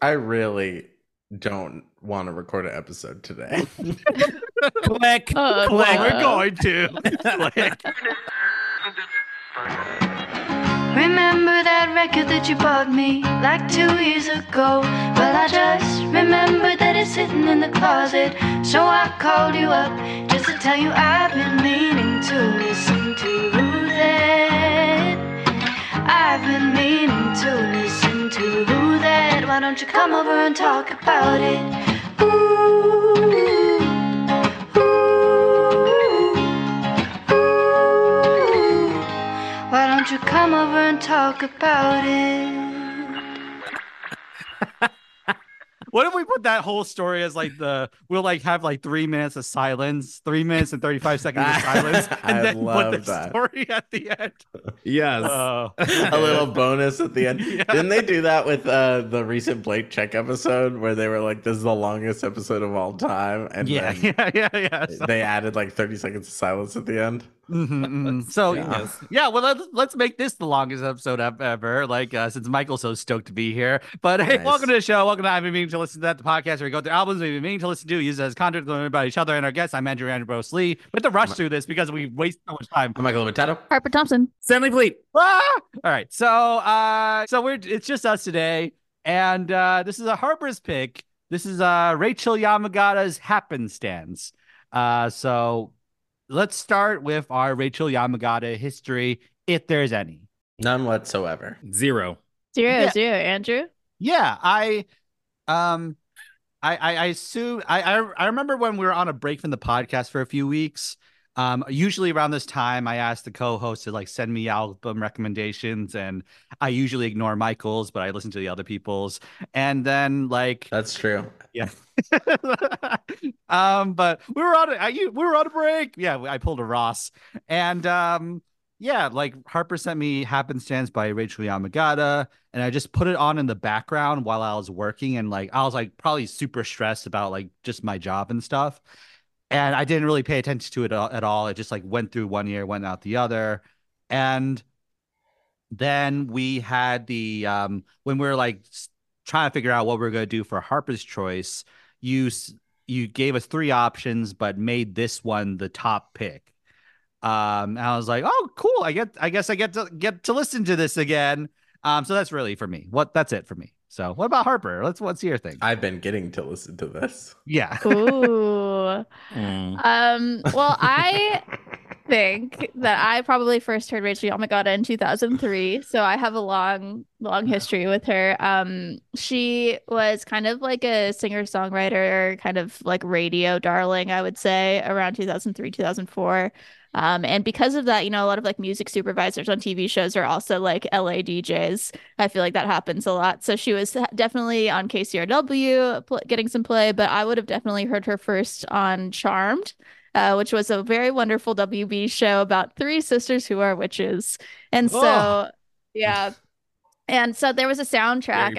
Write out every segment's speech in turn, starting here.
I really don't want to record an episode today. Click. Oh, Click. We're no. going to. Click. Remember that record that you bought me like 2 years ago? Well, I just remembered that it's sitting in the closet. So I called you up just to tell you I've been meaning to listen to that. I've been meaning to listen to that. Why don't you come over and talk about it? Ooh, ooh, ooh. Why don't you come over and talk about it? What if we put that whole story as like we'll like have like 3 minutes of silence, 3 minutes and 35 seconds of silence, and I then love put the that. story at the end. Yes. A little bonus at the end. Yeah. Didn't they do that with the recent Blake Check episode where they were like, this is the longest episode of all time? And Yeah. So, they added like 30 seconds of silence at the end. So Yeah. well, let's make this the longest episode ever. Like since Michael's so stoked to be here. But hey, Nice. welcome to the show. Welcome to I've been meaning to listen to that the podcast where we go through albums we've been meaning to listen to, use it as content to learn about each other and our guests. I'm Andrew Bros Lee. We have to rush through this because we waste so much time. I'm Michael Limitato. Harper Thompson. Stanley Fleet. Ah! All right, so it's just us today, and this is a Harper's pick. This is Rachel Yamagata's Happenstance. So let's start with our Rachel Yamagata history, if there's any. None whatsoever. Zero. Yeah. Zero. Andrew. Yeah, I assume I remember when we were on a break from the podcast for a few weeks. Usually around this time, I asked the co-host to like send me album recommendations, and I usually ignore Michael's, but I listen to the other people's. And then like, That's true. yeah. But we were on a break. Yeah, I pulled a Ross, and yeah, like Harper sent me Happenstance by Rachel Yamagata, and I just put it on in the background while I was working, and like I was like probably super stressed about like just my job and stuff. And I didn't really pay attention to it at all. It just like went through one ear, went out the other. And then we had the when we were like trying to figure out what we were going to do for Harper's Choice, you gave us 3 options, but made this one the top pick. And I was like, oh, cool. I guess I get to listen to this again. So that's really for me. That's it for me. So what about Harper? What's your thing? I've been getting to listen to this. Yeah. Ooh. Well, I think that I probably first heard Rachel Yamagata in 2003, so I have a long history with her. She was kind of like a singer-songwriter, kind of like radio darling, I would say, around 2003, 2004. And because of that, a lot of like music supervisors on TV shows are also like LA DJs. I feel like that happens a lot. So she was definitely on KCRW getting some play, but I would have definitely heard her first on Charmed, which was a very wonderful WB show about 3 sisters who are witches. And so, yeah. And so there was a soundtrack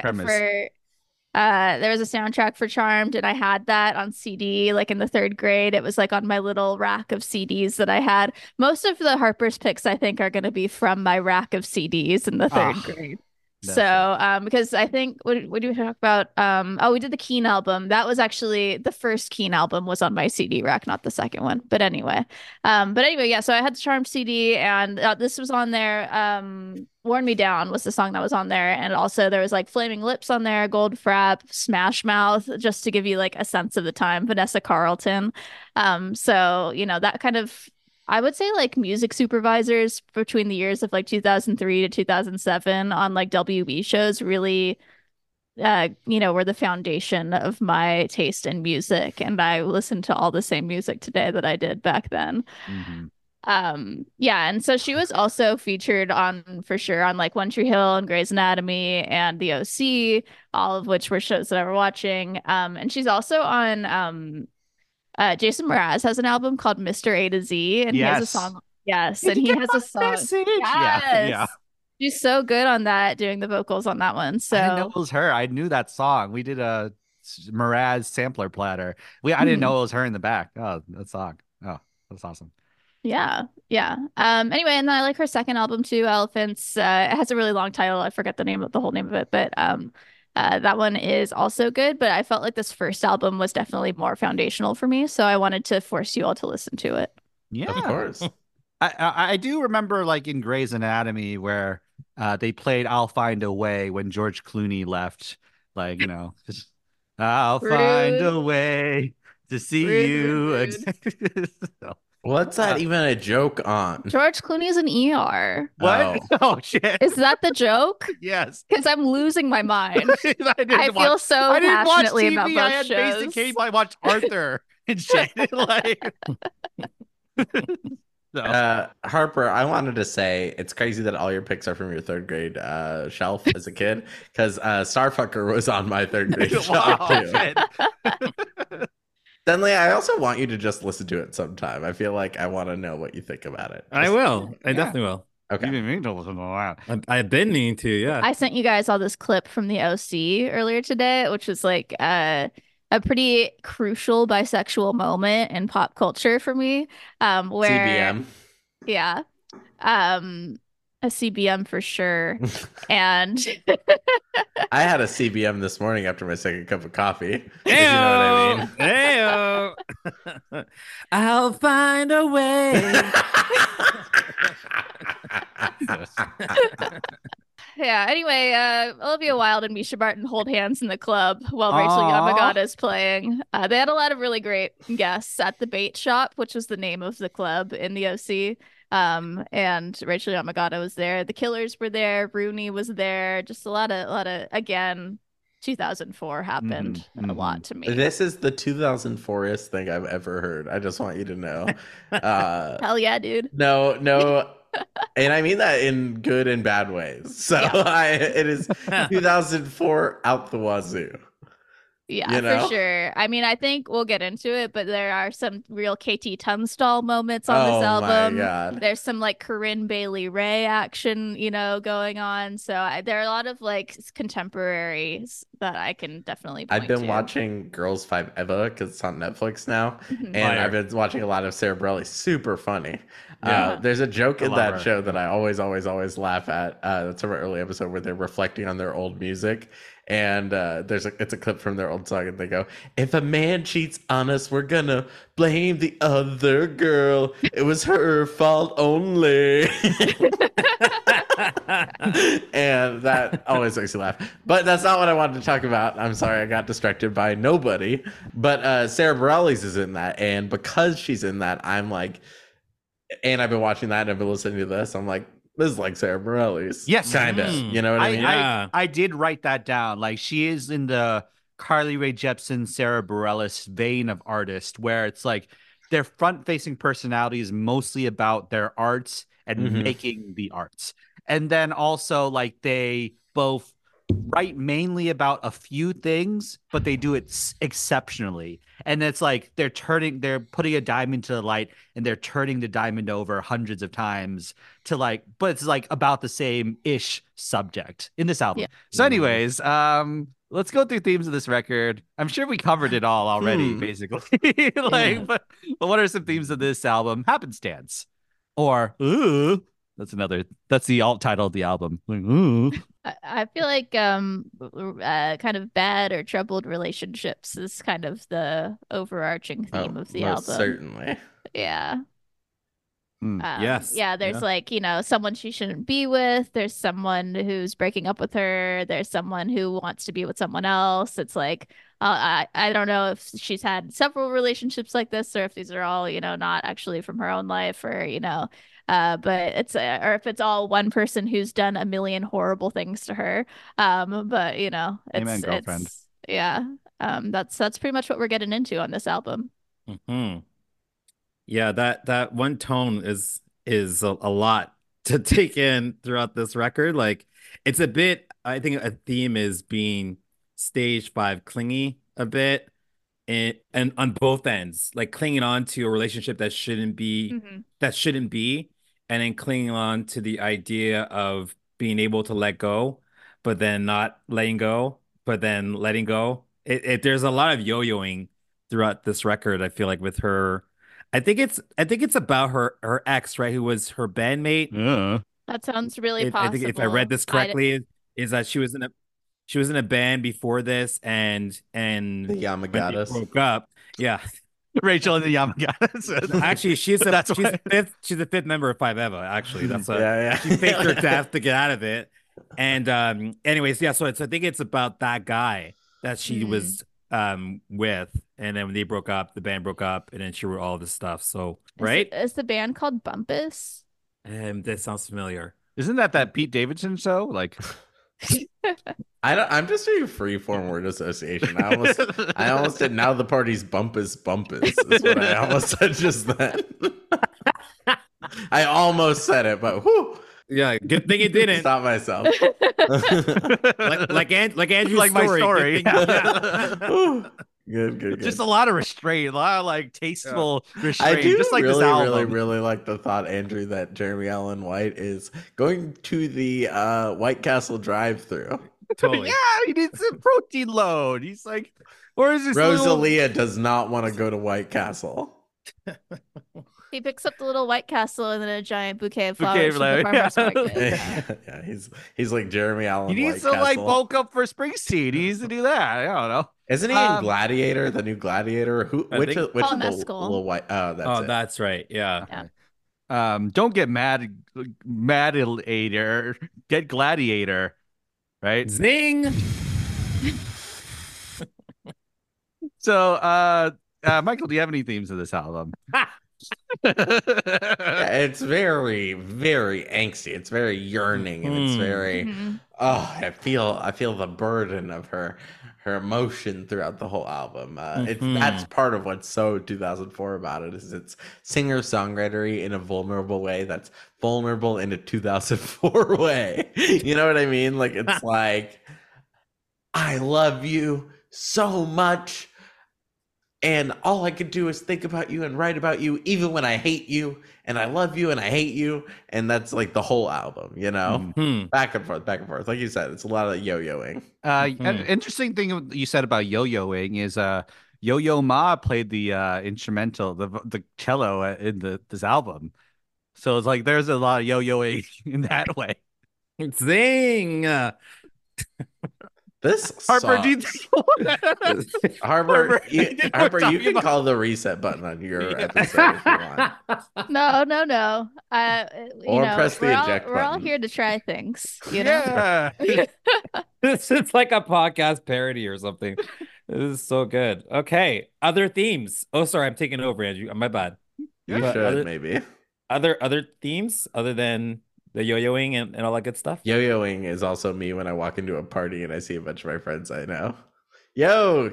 for Charmed, and I had that on CD like in the 3rd grade. It was like on my little rack of CDs that I had. Most of the Harper's picks I think are going to be from my rack of CDs in the 3rd grade. So, because I think what do we talk about? We did the Keen album. That was actually the first Keen album was on my CD rack, not the second one. But anyway, yeah. So I had the Charmed CD, and this was on there. "Worn Me Down" was the song that was on there, and also there was like "Flaming Lips" on there, "Goldfrapp," "Smash Mouth," just to give you like a sense of the time. Vanessa Carlton. So that kind of. I would say like music supervisors between the years of like 2003 to 2007 on like WB shows really, were the foundation of my taste in music. And I listen to all the same music today that I did back then. Yeah. And so she was also featured for sure on like One Tree Hill and Grey's Anatomy and The OC, all of which were shows that I were watching. And she's also on, Jason Mraz has an album called Mr. A to Z, and he has a song. Yes, and he has a song. Message? Yes. Yeah. She's so good on that, doing the vocals on that one. So I didn't know it was her. I knew that song. We did a Mraz sampler platter. I didn't know it was her in the back. Oh, that song. Oh, that's awesome. Yeah. Anyway, and then I like her second album too, Elephants. It has a really long title. I forget the whole name of it, but That one is also good, but I felt like this first album was definitely more foundational for me, so I wanted to force you all to listen to it. Yeah. Of course. I do remember like in Grey's Anatomy where they played "I'll Find a Way" when George Clooney left. Like, just I'll find Rude, a way to see rude, rude, you rude. again. So, What's that even a joke on? George Clooney's an ER. what? Oh. Oh shit. Is that the joke? Yes. Because I'm losing my mind. I I feel so I didn't watch passionately TV. about I both had basic shows. cable. I watched Arthur and shit. Like, so. Harper, I wanted to say it's crazy that all your picks are from your third grade shelf as a kid, because Starfucker was on my third grade shelf Wow, too. shit. Stanley, I also want you to just listen to it sometime. I feel like I want to know what you think about it. I will. I Yeah. definitely will. Okay. You didn't mean to listen to that. I've been needing to, yeah. I sent you guys all this clip from the OC earlier today, which was like a pretty crucial bisexual moment in pop culture for me. Where CBM. yeah, a CBM for sure. And I had a CBM this morning after my second cup of coffee. If you know what I mean. Ayo. I'll find a way. yeah, anyway, Olivia Wilde and Misha Barton hold hands in the club while Rachel Aw. Yamagata is playing. They had a lot of really great guests at the Bait Shop, which was the name of the club in the OC. And Rachel Yamagata was there. The Killers were there. Rooney was there. Just a lot of again, 2004 happened a lot to me. This is the 2004-est thing I've ever heard. I just want you to know. Hell yeah, dude. No. And I mean that in good and bad ways. So Yeah. it is 2004 out the wazoo. Yeah, You know? for sure. I mean, I think we'll get into it, but there are some real KT Tunstall moments on this Oh my album. God. There's some like Corinne Bailey Rae action, going on. So there are a lot of like contemporaries that I can definitely point I've been to. watching Girls 5 Eva because it's on Netflix now. Mhm. And Fire. I've been watching a lot of Sarah Bareilles. Super funny. Yeah. There's a joke I in love that her. show that I always laugh at. That's from an early episode where they're reflecting on their old music. And it's a clip from their old song, and they go, "If a man cheats on us, we're gonna blame the other girl. It was her fault only." And that always makes me laugh. But that's not what I wanted to talk about. I'm sorry, I got distracted by nobody. But Sarah Bareilles is in that, and because she's in that, I'm like, and I've been watching that and I've been listening to this. I'm like, this is like Sarah Bareilles. Yes. Kind of. Mm. You know what I mean? Yeah. I did write that down. Like she is in the Carly Rae Jepsen, Sarah Bareilles vein of artist, where it's like their front-facing personality is mostly about their arts and Mhm. making the arts. And then also like they both write mainly about a few things, but they do it exceptionally. And it's like they're putting a diamond to the light and they're turning the diamond over hundreds of times but it's like about the same ish subject in this album. Yeah. So anyways, let's go through themes of this record. I'm sure we covered it all already, basically. But what are some themes of this album? Happenstance. Or that's the alt title of the album. Like, ooh. I feel like kind of bad or troubled relationships is kind of the overarching theme of the most album. certainly. Yeah. Yes. Yeah, there's Yeah. like, someone she shouldn't be with. There's someone who's breaking up with her. There's someone who wants to be with someone else. It's like, I don't know if she's had several relationships like this or if these are all, not actually from her own life or, but it's, or if it's all one person who's done a million horrible things to her. But, Amen, girlfriend. Yeah. That's pretty much what we're getting into on this album. Mhm. Yeah, that one tone is a lot to take in throughout this record. Like it's a bit, I think a theme is being stage 5 clingy a bit and on both ends, like clinging on to a relationship that shouldn't be Mhm. and then clinging on to the idea of being able to let go, but then not letting go, but then letting go. There's a lot of yo-yoing throughout this record, I feel like with her. I think it's about her ex, right, who was her bandmate. Yeah. That sounds really I possible. think if I read this correctly, is that she was in a she was in a band before this, and The when they Yamagatas. broke up, yeah. Rachel and the Yamagata. Actually, she's That's she's why. fifth. She's the fifth member of Five Eva. Actually, that's a Yeah, yeah. she faked her death to get out of it. And anyways, yeah. So I think it's about that guy that she Mm. was with, and then when they broke up, the band broke up, and then she wrote all this stuff. So right, Is the band called Bumpus? that sounds familiar. Isn't that Pete Davidson show? Like, I'm just doing freeform word association. I almost did. Now the party's bumpus is what I almost said just then. I almost said it, but whew, Yeah, good thing you didn't. stop myself. like Andrew's Like my story. story. Good thing- yeah. Whew. Good. just a lot of restraint, a lot of like tasteful I restraint. do Just like really, this album. really like the thought, Andrew, that Jeremy Allen White is going to the White Castle drive-through. Totally. Yeah, he needs a protein load. He's like, or is this little- Rosalia does not want to go to White Castle. He picks up the little White Castle and then a giant bouquet of Bouquet flowers of from the flowers, farmer's yeah. market. Yeah, he's like Jeremy Allen He needs White to like Castle. bulk up for Springsteen. He needs to do that. I don't know. Isn't he in Um, Gladiator, the new Gladiator? I Which think- of Paul the Mescal. little white? Oh, that's Oh, it. that's right. Yeah. Don't get madilator, get gladiator, right? Zing. So, Michael, do you have any themes of this album? Yeah, it's very, very angsty. It's very yearning, and it's Mhm. very. Mhm. Oh, I feel the burden of her emotion throughout the whole album. It's Mhm. that's part of what's so 2004 about it is it's singer songwritery in a vulnerable way that's vulnerable in a 2004 way. You know what I mean? Like it's like I love you so much. And all I could do is think about you and write about you, even when I hate you, and I love you and I hate you. And that's like the whole album, you know? Hmm. Back and forth, back and forth. Like you said, it's a lot of yo-yoing. An Mhm. interesting thing you said about yo-yoing is Yo-Yo Ma played the instrumental, the cello in this album. So it's like there's a lot of yo-yoing in that way. Zing. This Harper, do you sucks. think Harper, Harper, you, you know what Harper, I'm you talking can about? call the reset button on your Yeah. episode if you want. No. Or press the eject we're all button. here to try things, you know? Yeah. This is like a podcast parody or something. This is so good. Okay, other themes. Oh, sorry, I'm taking over, Andrew. My bad. You Yeah. should maybe. Other themes other than the yo-yoing and all that good stuff. Yo-yoing is also me when I walk into a party and I see a bunch of my friends I know. Yo,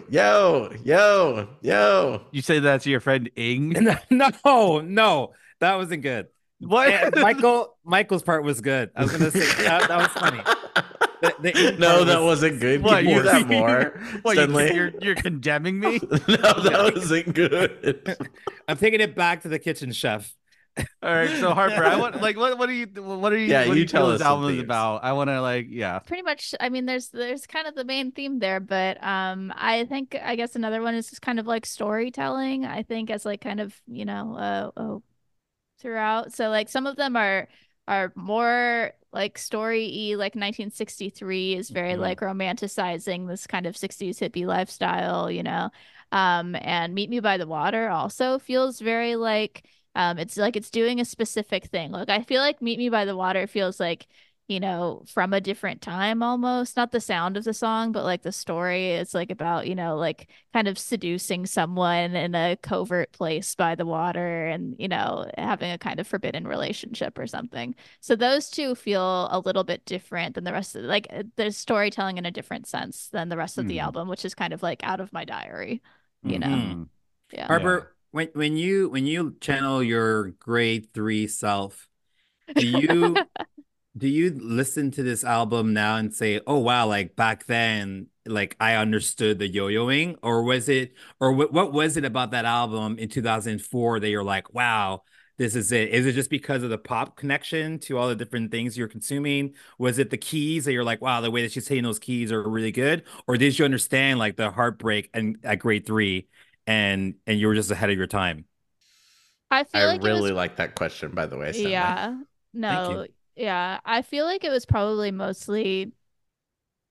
You say that to your friend Ing? No, that wasn't good. What? And Michael's part was good. I was gonna say that was funny. The No, part that was- wasn't good. What, Can you you- do that more? What, Stanley? you're condemning me? No, that wasn't good. I'm taking it back to the kitchen chef. All right, so Harper, I want like what are you Yeah, what do you you tell feel us this some album is themes. about? I want to like yeah. Pretty much, I mean, there's kind of the main theme there, but I think I guess another one is just kind of like storytelling. I think as like kind of, you know, throughout. So like some of them are more like story-y, like 1963 is very Mhm. like romanticizing this kind of 60s hippie lifestyle, you know. And Meet Me by the Water also feels very like it's like it's doing a specific thing. Like I feel like Meet Me by the Water feels like, you know, from a different time almost. Not the sound of the song, but like the story. It's like about, you know, like kind of seducing someone in a covert place by the water and, you know, having a kind of forbidden relationship or something. So those two feel a little bit different than the rest of like there's storytelling in a different sense than the rest of the Mhm. album, which is kind of like out of my diary, you know. Mhm. Yeah. Harper, when you channel your grade 3 self, do you do you listen to this album now and say, "Oh wow, like back then, like I understood the yo-yoing," or was it, or what was it about that album in 2004 that you're like, "Wow, this is it"? Is it just because of the pop connection to all the different things you're consuming? Was it the keys that you're like, "Wow, the way that she's saying those keys are really good," or did you understand like the heartbreak and at grade 3, and you were just ahead of your time? I feel I like it was really like that question, by the way. Stanley. yeah. No. Yeah. I feel like it was probably mostly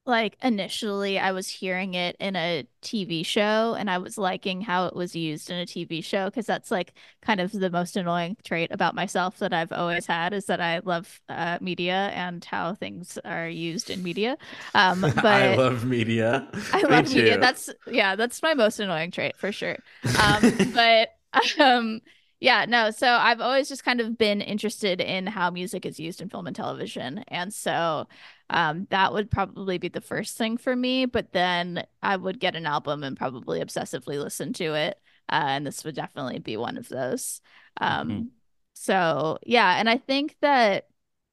like initially I was hearing it in a TV show and I was liking how it was used in a TV show because that's like kind of the most annoying trait about myself that I've always had is that I love media and how things are used in media. I But love media. I Me love media. too. That's my most annoying trait for sure. But um, yeah, no. So I've always just kind of been interested in how music is used in film and television, and so that would probably be the first thing for me. But then I would get an album and probably obsessively listen to it, and this would definitely be one of those. Mhm. Um, so yeah, and I think that.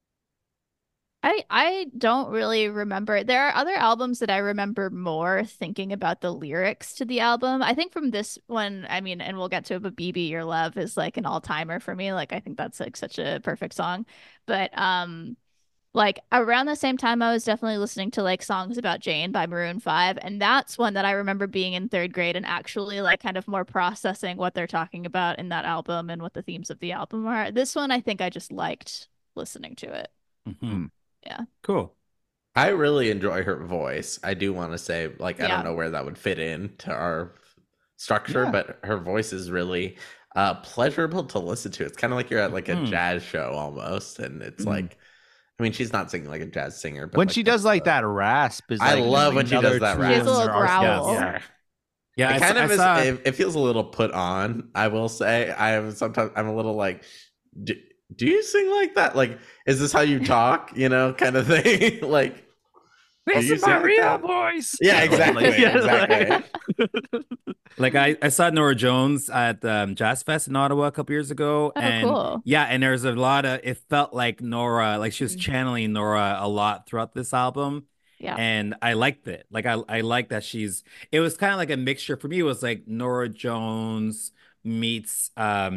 I don't really remember. There are other albums that I remember more thinking about the lyrics to the album. I think from this one, I mean, and we'll get to it, but BB Your Love is like an all-timer for me. Like I think that's like such a perfect song. But like around the same time I was definitely listening to like Songs About Jane by Maroon 5, and that's one that I remember being in third grade and actually like kind of more processing what they're talking about in that album and what the themes of the album are. This one I think I just liked listening to it. Mhm. Hmm. Yeah. Cool. I really enjoy her voice. I do want to say, like, I don't Yeah. know where that would fit into our structure, Yeah. but her voice is really pleasurable to listen to. It's kind of like you're at like a Mhm. jazz show almost, and it's Mhm. like, I mean, she's not singing like a jazz singer, but When like she does that's like that rasp is I like love when she another does that tool She has rasp. a in little their arsenal. growl. Yes. Yeah. Yeah, It kind I of is. saw. It feels a little put on. I will say. I am sometimes. I'm a little like, do, do you sing like that? Like, is this how you talk? You know, kind of thing. Like, do you sing like that? voice. Yeah, exactly. Yeah, Exactly. Like I saw Nora Jones at Jazz Fest in Ottawa a couple years ago, Oh, and cool. yeah, and there's a lot of it felt like Nora, like she was Mm. channeling Nora a lot throughout this album, Yeah. and I liked it. Like I like that she's. It was kind of like a mixture for me. It was like Nora Jones meets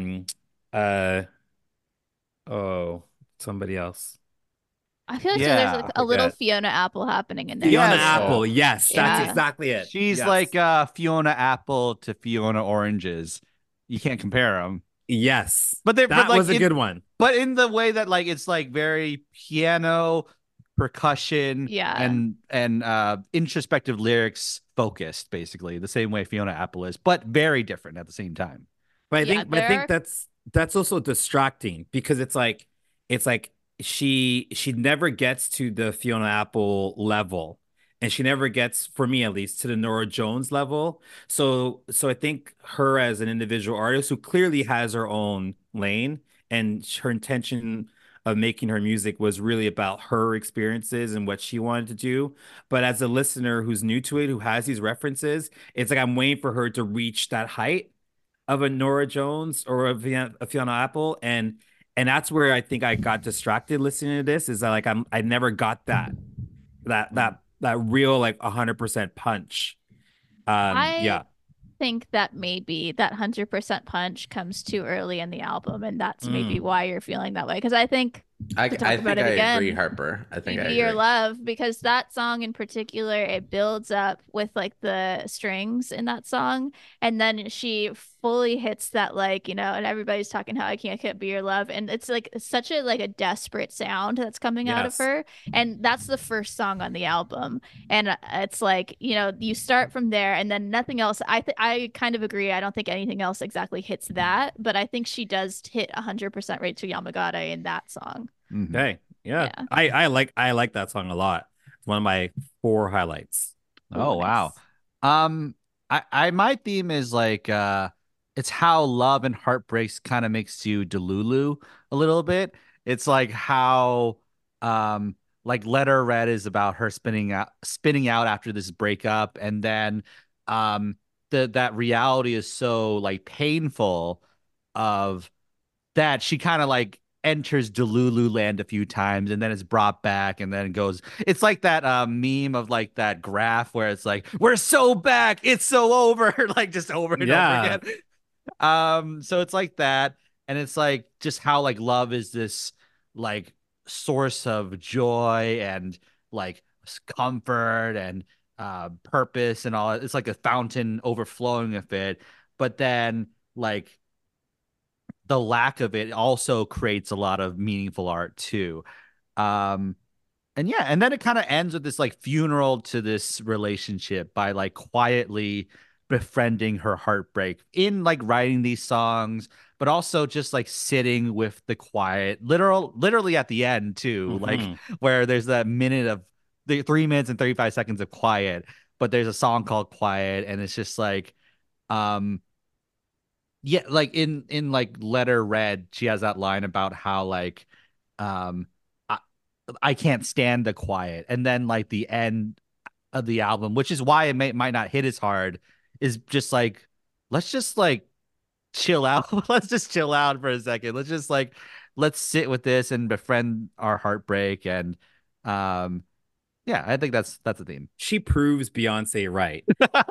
uh oh somebody else. I feel like so there's like Yeah. I a little forget. Fiona Apple happening in there Fiona Yes. too. Apple. Yes, that's Yeah. exactly it. She's Yes. like Fiona Apple to Fiona Oranges. You can't compare them. Yes. But That like was a good one. but in the way that like it's like very piano, percussion, Yeah. and introspective lyrics focused, basically, the same way Fiona Apple is, but very different at the same time. Yeah. But I There think are that's also distracting because it's like she never gets to the Fiona Apple level, and she never gets, for me at least, to the Nora Jones level. So I think her as an individual artist who clearly has her own lane, and her intention of making her music was really about her experiences and what she wanted to do. But as a listener who's new to it, who has these references, it's like I'm waiting for her to reach that height of a Nora Jones or a Fiona Apple, and that's where I think I got distracted listening to this. Is that like I never got that real like 100% punch. I Yeah. think that maybe that 100% punch comes too early in the album, and that's maybe Mm. why you're feeling that way. Because I think to talk I about think it I agree, again, Harper. I think I BB Your agree. Love, because that song in particular, it builds up with like the strings in that song, and then she fully hits that like, and everybody's talking how I can't be your love, and it's like such a like a desperate sound that's coming out of Yes. her, and that's the first song on the album, and it's like, you start from there, and then nothing else. I kind of agree. I don't think anything else exactly hits that, but I think she does hit 100% Rachel Yamagata in that song. Mhm. Okay. Yeah. Yeah. I like that song a lot. It's one of my four highlights. Ooh, Oh wow. nice. I my theme is like it's how love and heartbreaks kind of makes you delulu a little bit. It's like how like Letter Red is about her spinning out after this breakup, and then that reality is so like painful of that she kind of like enters Delulu land a few times and then is brought back and then goes. It's like that meme of like that graph where it's like, we're so back, it's so over, like just over and over Yeah. again. So it's like that. And it's like just how like love is this like source of joy and like comfort and purpose and all. It's like a fountain overflowing of it. But then like the lack of it also creates a lot of meaningful art too. Um, and then it kind of ends with this like funeral to this relationship by like quietly befriending her heartbreak in like writing these songs, but also just like sitting with the quiet, literally at the end too, like where there's that minute of the 3 minutes and 35 seconds of quiet, but there's a song called Quiet, and it's just like, um, yeah, like in like Letter Red, she has that line about how like, um. I can't stand the quiet. And then like the end of the album, which is why it might not hit as hard, is just like, let's just like chill out. Let's just chill out for a second. Let's just like let's sit with this and befriend our heartbreak. And yeah, I think that's a theme. She proves Beyonce right.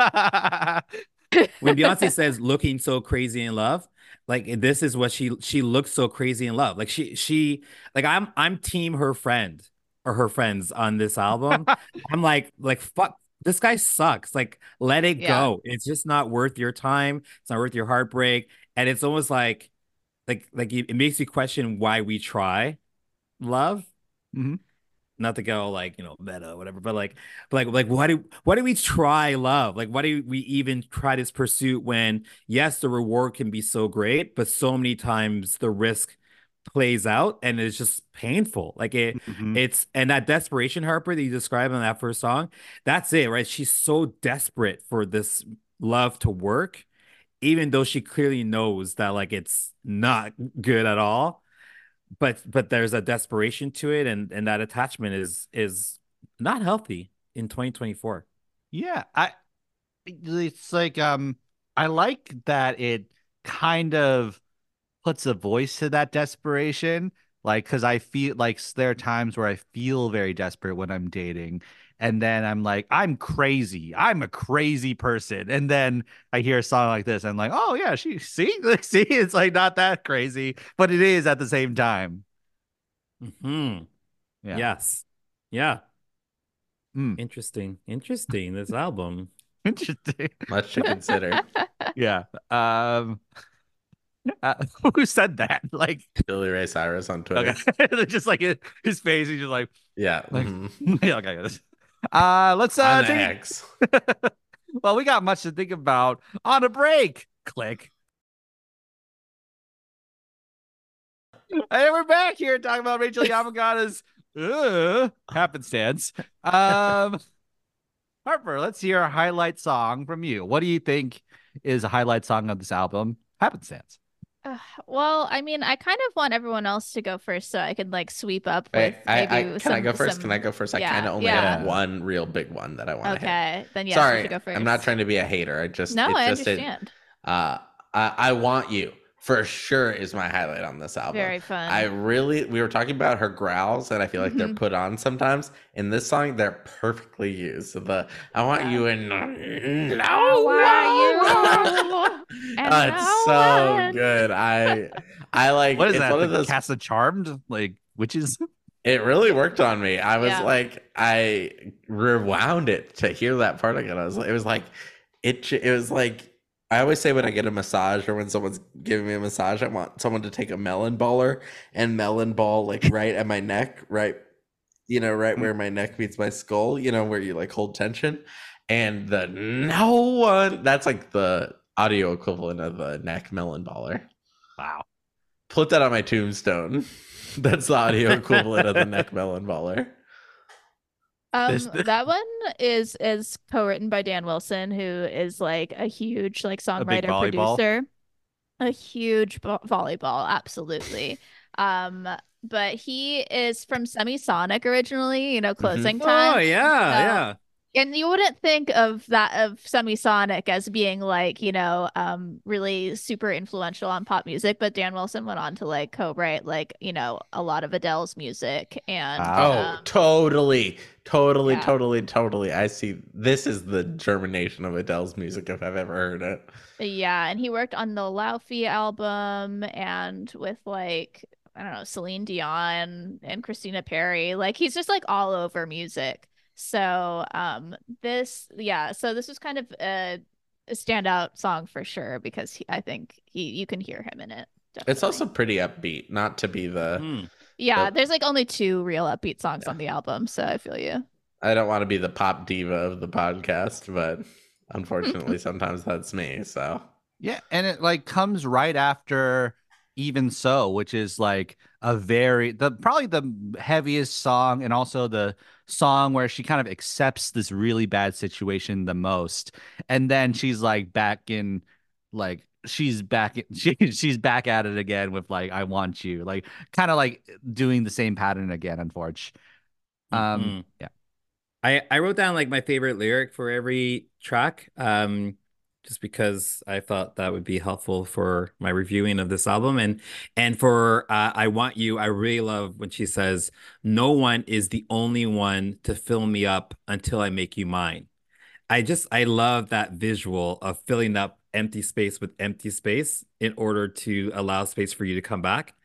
When Beyonce says looking so crazy in love, like this is what she looks so crazy in love. Like she like I'm team her friend or her friends on this album. I'm like fuck, this guy sucks. Like let it go. It's just not worth your time. It's not worth your heartbreak. And it's almost like it makes you question why we try love. Mm-hmm. Not to go like, meta or whatever, but like why do we try love? Like why do we even try this pursuit when yes, the reward can be so great, but so many times the risk plays out and it's just painful. Like it's and that desperation, Harper, that you described in that first song, that's it, right? She's so desperate for this love to work, even though she clearly knows that like it's not good at all, but there's a desperation to it, and that attachment is not healthy in 2024. Yeah, it's like I like that it kind of puts a voice to that desperation. Like, because I feel like there are times where I feel very desperate when I'm dating. And then I'm like, I'm crazy. I'm a crazy person. And then I hear a song like this. And I'm like, oh, yeah, like, see, it's like not that crazy, but it is at the same time. Yeah. Yes. Yeah. Interesting. This album. Interesting. Much to consider. Yeah. Who said that? Like Billy Ray Cyrus on Twitter. Okay. Just like his face, he's just like, yeah. Like, yeah, okay. Let's X. Well, we got much to think about on a break. Click. Hey, we're back here talking about Rachel Yamagata's happenstance. Harper, let's hear a highlight song from you. What do you think is a highlight song of this album? Happenstance. Well, I mean, I kind of want everyone else to go first so I could like sweep up with Can I go first? Can I go first? I kind of only have one real big one that I want to hit. Okay, then yes, Sorry, you should go first. I'm not trying to be a hater. I understand. I Want You for sure is my highlight on this album. Very fun. We were talking about her growls, and I feel like they're put on sometimes. In this song, they're perfectly used. So I want you and it's so good. I like. What is it's that? one of those Cast of Charmed, like witches. It really worked on me. I was like, I rewound it to hear that part again. It was like, I always say when I get a massage or when someone's giving me a massage, I want someone to take a melon baller and melon ball like right at my neck, right where my neck meets my skull, where you like hold tension. And the no one, that's like the audio equivalent of a neck melon baller. Wow. Put that on my tombstone. That's the audio equivalent of the neck melon baller. That one is co-written by Dan Wilson, who is like a huge like songwriter producer, a huge volleyball, absolutely. But he is from Semisonic originally, Closing Time. Oh yeah. And you wouldn't think of Semisonic as being like, really super influential on pop music, but Dan Wilson went on to like co-write like, a lot of Adele's music and totally. I see this is the germination of Adele's music if I've ever heard it. Yeah, and he worked on the Laufey album and with like, I don't know, Celine Dion and Christina Perri. Like he's just like all over music. So this was kind of a standout song for sure because I think you can hear him in it. Definitely. It's also pretty upbeat, not to be the Yeah, But there's like only 2 real upbeat songs on the album, so I feel you. I don't want to be the pop diva of the podcast, but unfortunately, sometimes that's me. So Yeah, and it like comes right after Even So, which is like a very the probably the heaviest song and also the song where she kind of accepts this really bad situation the most. And then she's like back in like she's back at it again with like I want you. Like kind of like doing the same pattern again, unfortunately. Mhm. Yeah. I wrote down like my favorite lyric for every track, just because I thought that would be helpful for my reviewing of this album. And for I Want You, I really love when she says, "No one is the only one to fill me up until I make you mine." I love that visual of filling up empty space with empty space in order to allow space for you to come back.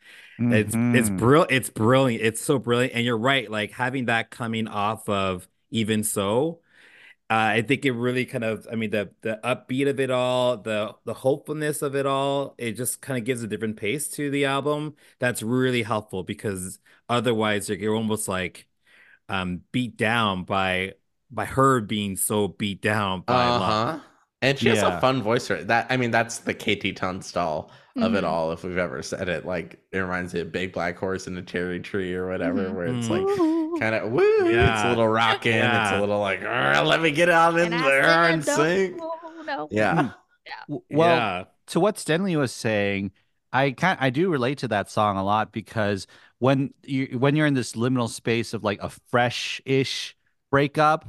Mhm. It's brilliant. It's so brilliant. And you're right, like having that coming off of Even So, I think it really kind of, I mean, the upbeat of it all, the hopefulness of it all, it just kind of gives a different pace to the album. That's really helpful because otherwise you're almost like beat down by her being so beat down by love. uh-huh. And she has a Yeah. fun voice. That I mean, that's the KT Tunstall of it Mhm. all. If we've ever said it, like it reminds me of Big Black Horse and a Cherry Tree or whatever, Mhm. where it's like Ooh. kind of woo. It's a Yeah. little rocking. It's a Yeah. little like let me get out in And I there and said, sing. no, no. Yeah. Mm. Yeah. Well, Yeah. to what Stanley was saying, I do relate to that song a lot because when you're in this liminal space of like a fresh-ish breakup,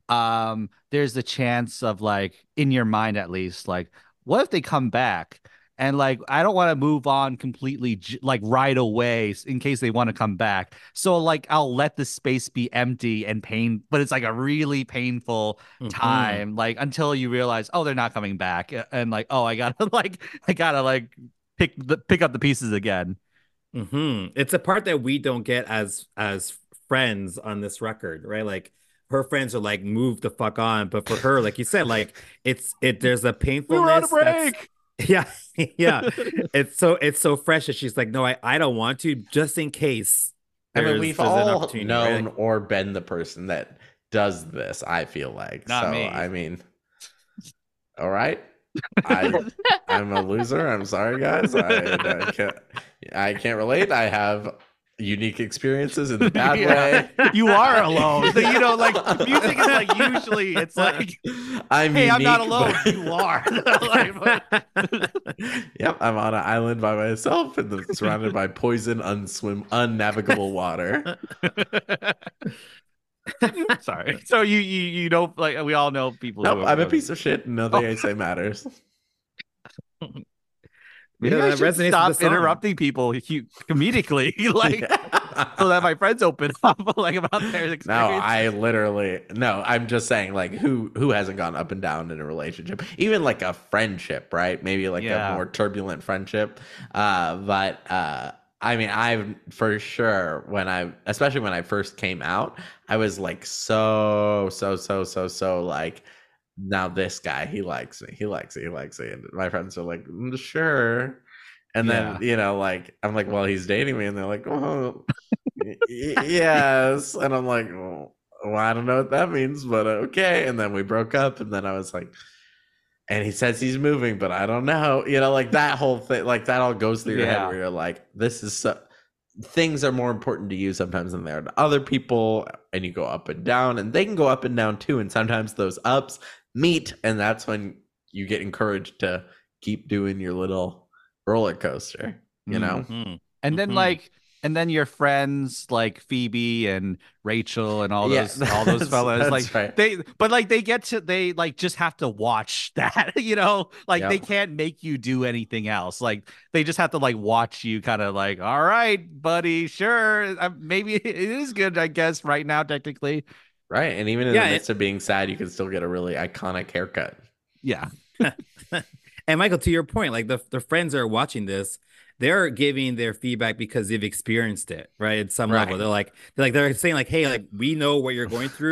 there's the chance of like in your mind at least, like, what if they come back? And like I don't want to move on completely like right away in case they want to come back. So like I'll let the space be empty and pain, but it's like a really painful Hmm. time like until you realize oh they're not coming back and like oh I gotta like pick up the pieces again. It's a part that we don't get as friends on this record, right? Like her friends are like, move the fuck on. But for her, like you said, like there's a We were on a painfulness that's break. yeah, yeah. It's so fresh that she's like, no, I don't want to, just in case I mean, we've there's an all opportunity, right? known Like, or been the person that does this, I feel like. Not So, me. I mean, all right. I'm a loser. I'm sorry, guys. I can't relate. I have unique experiences in the bad Yeah. way. You are alone. So, you know, like music is like usually it's like, I'm hey, I'm not unique, alone. but- You are. Like, Yep, I'm on an island by myself and surrounded by poison, unnavigable water. sorry. So you know like we all know people Nope, who I'm a are piece of shit. And nothing I say matters. maybe Yeah, I that should resonates with the stop song. interrupting people comedically, like so that my friends open up like about their No, experience. no, I'm just saying like who hasn't gone up and down in a relationship, even like a friendship, right? Maybe like a Yeah. more turbulent friendship. But I mean, I've for sure especially when I first came out, I was like so like, now this guy, he likes me, and my friends are like, sure. And then, Yeah. like, I'm like, well, he's dating me. And they're like, oh, yes. And I'm like, well, I don't know what that means, but okay. And then we broke up. And then I was like, and he says he's moving, but I don't know. Like that whole thing, like that all goes through your head Yeah. where you're like, this is so. Things are more important to you sometimes than they are to other people. And you go up and down, and they can go up and down too. And sometimes those ups meet. And that's when you get encouraged to keep doing your little roller coaster, you know? Mhm. And then Mhm. and then your friends like Phoebe and Rachel and all those that's fellas like right. they like just have to watch that, you know, like they Yep. can't make you do anything else. Like they just have to like watch you kind of like, all right, buddy, sure, maybe it is good, I guess, right now technically. Right. And even in Yeah, the midst of being sad, you can still get a really iconic haircut. Yeah. And Michael, to your point, like the friends that are watching this, they're giving their feedback because they've experienced it, right? At some level. Right. They're saying like, hey, like we know what you're going through,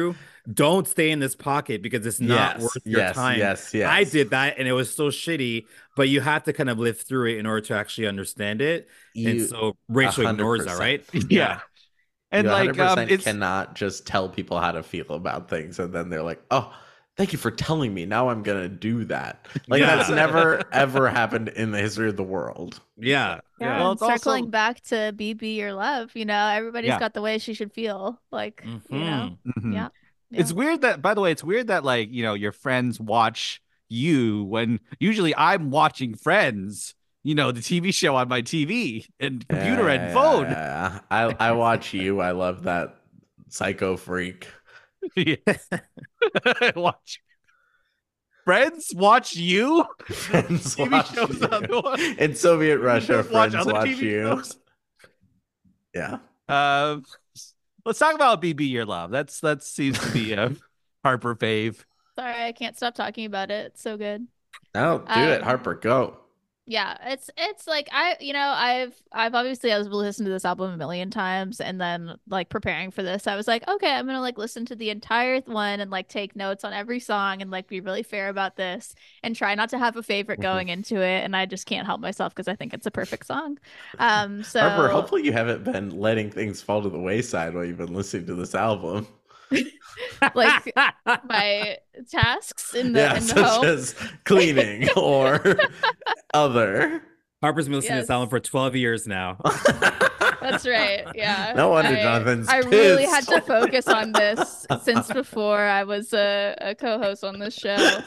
don't stay in this pocket because it's not Yes, worth your yes, time. yes, I yes. did that and it was so shitty, but you have to kind of live through it in order to actually understand it. And You so Rachel ignores that, 100%. right? Yeah. And You like 100% it's cannot just tell people how to feel about things and then they're like, oh, thank you for telling me. Now I'm going to do that. Like, Yeah. that's never, ever happened in the history of the world. Yeah. Yeah, Yeah. Well, and it's circling also back to BB Your Love, everybody's yeah. got the way she should feel. Like, Mhm. Mhm. yeah, It's yeah. weird that, by the way, it's weird that like, your friends watch you when usually I'm watching Friends, the TV show on my TV and computer and phone. Yeah. I watch you. I love that psycho freak. Yeah. Watch Friends watch you. Friends TV watch shows on the one. you. In Soviet Russia, Don't watch friends other watch TV you. shows. Yeah. Um, let's talk about BB Your Love. That seems to be a Harper fave. Sorry, I can't stop talking about it. It's so good. No, do it, Harper. Go. Yeah, it's like I've obviously I was listening to this album a million times, and then like preparing for this, I was like, okay, I'm gonna like listen to the entire one and like take notes on every song and like be really fair about this and try not to have a favorite going into it, and I just can't help myself because I think it's a perfect song. So Harper, hopefully you haven't been letting things fall to the wayside while you've been listening to this album. like my tasks in the in the such home. as cleaning or other. Harper's been listening to this Yes. album for 12 years now. That's right. Yeah. No wonder Jonathan's I really had pissed. to focus on this since before I was a co-host on this show.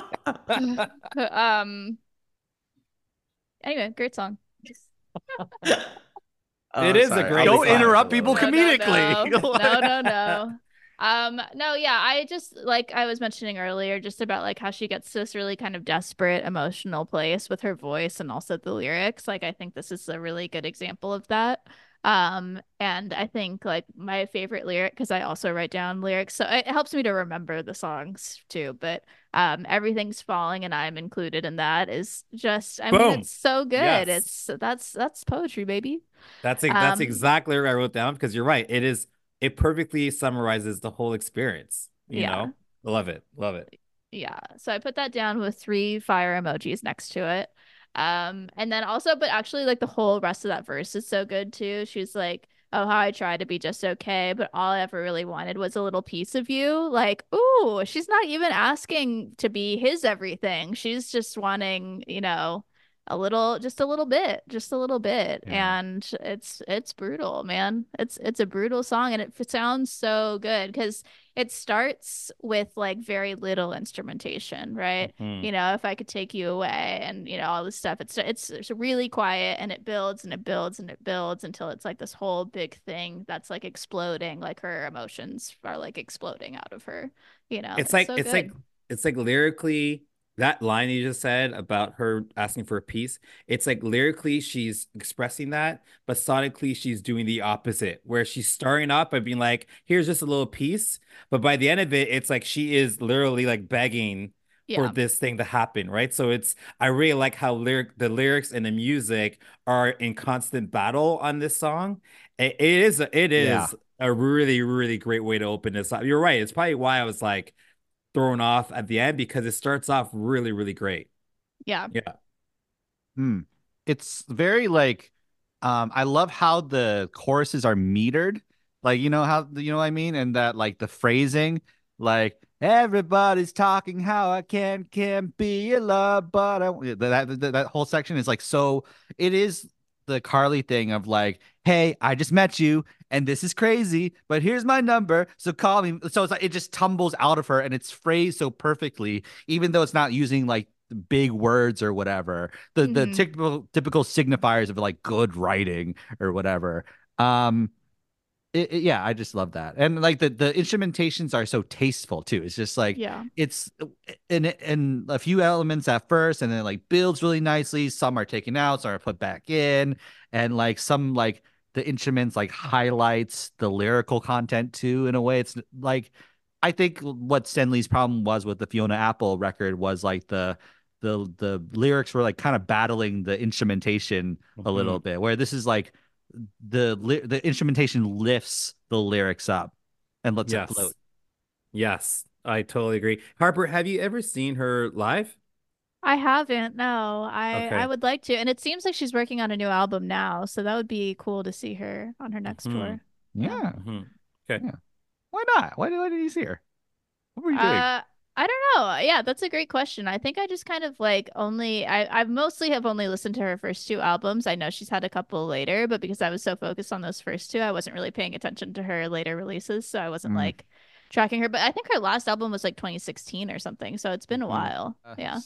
Anyway, great song. It is a sorry, great. I'll be Don't quiet interrupt for a people little. comedically. No. No, yeah, I just like I was mentioning earlier just about like how she gets to this really kind of desperate emotional place with her voice and also the lyrics. Like I think this is a really good example of that. And I think like my favorite lyric, because I also write down lyrics, so it helps me to remember the songs too. But everything's falling and I'm included in that is just, I mean, Boom. it's so good. Yes. That's poetry, baby. That's Um, exactly what I wrote down because you're right. It perfectly summarizes the whole experience. You Yeah. know? Love it. Love it. Yeah. So I put that down with 3 fire emojis next to it. And then also, but actually like the whole rest of that verse is so good too. She's like, oh, how I tried to be just okay, but all I ever really wanted was a little piece of you. Like, ooh, she's not even asking to be his everything. She's just wanting, just a little bit, just a little bit. Yeah. And it's brutal, man. It's a brutal song, and it sounds so good because it starts with like very little instrumentation, right? Mhm. If I could take you away, and all this stuff. It's really quiet, and it builds and it builds and it builds until it's like this whole big thing that's like exploding, like her emotions are like exploding out of her. It's like so it's good. like lyrically that line you just said about her asking for a piece, it's like lyrically she's expressing that, but sonically she's doing the opposite, where she's starting up and being like, here's just a little piece. But by the end of it, it's like she is literally like begging for Yeah. this thing to happen, right? So I really like how the lyrics and the music are in constant battle on this song. It is Yeah. a really, really great way to open this up. You're right. It's probably why I was like thrown off at the end because it starts off really, really great. Yeah. Yeah. It's very like I love how the choruses are metered. Like you know what I mean? And that like the phrasing, like everybody's talking how I can't be your love, but that whole section is like so it is the Carly thing of like, hey, I just met you and this is crazy, but here's my number, so call me. So it's like it just tumbles out of her and it's phrased so perfectly, even though it's not using like big words or whatever. The Mhm. typical signifiers of like good writing or whatever. Yeah, I just love that. And like the instrumentations are so tasteful too. It's just like Yeah. it's in a few elements at first and then it like builds really nicely. Some are taken out, some are put back in, and like some like the instruments like highlights the lyrical content too in a way. It's like I think what Stanley's problem was with the Fiona Apple record was like the lyrics were like kind of battling the instrumentation a little bit, where this is like the instrumentation lifts the lyrics up and lets it Yes. float. Yes, I totally agree. Harper, have you ever seen her live? I haven't. No, I Okay. would like to, and it seems like she's working on a new album now, so that would be cool to see her on her next Hmm. tour. Yeah. Yeah, Okay. yeah. Why not? Why did you see her? What were you doing? I don't know. Yeah, that's a great question. I think I just kind of like only I mostly have only listened to her first two albums. I know she's had a couple later, but because I was so focused on those first two, I wasn't really paying attention to her later releases, so I wasn't Mm. like tracking her. But I think her last album was like 2016 or something, so it's been a Mhm. while. Yeah.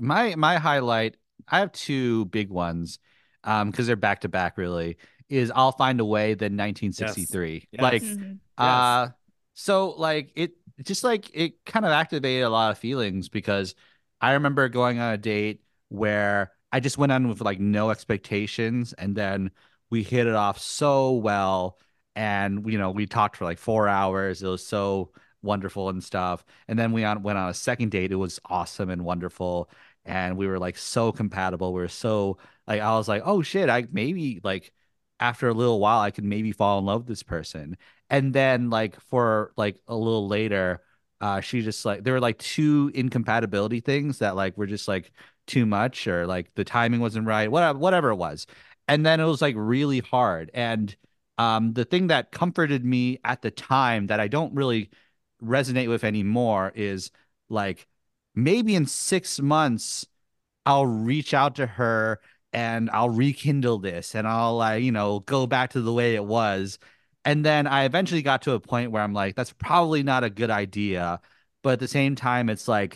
My highlight, I have two big ones, because they're back to back really, is I'll Find a Way, then Yes. 1963. Like, Yes. Hmm. Yes. so like it just like it kind of activated a lot of feelings because I remember going on a date where I just went on with like no expectations, and then we hit it off so well, and we talked for like 4 hours. It was so wonderful and stuff. And then went on a second date. It was awesome and wonderful. And we were like so compatible. We were so like, I was like, oh shit, I maybe like after a little while I could maybe fall in love with this person. And then like for like a little later, she just like there were like two incompatibility things that like were just like too much, or like the timing wasn't right, whatever it was. And then it was like really hard. And the thing that comforted me at the time that I don't really resonate with anymore is like maybe in 6 months I'll reach out to her and I'll rekindle this, and I'll go back to the way it was. And then I eventually got to a point where I'm like, that's probably not a good idea. But at the same time, it's like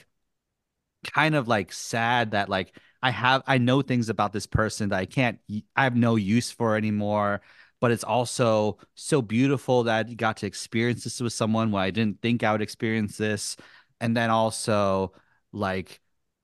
kind of like sad that like I know things about this person that I have no use for anymore. But it's also so beautiful that you got to experience this with someone when I didn't think I would experience this. And then also like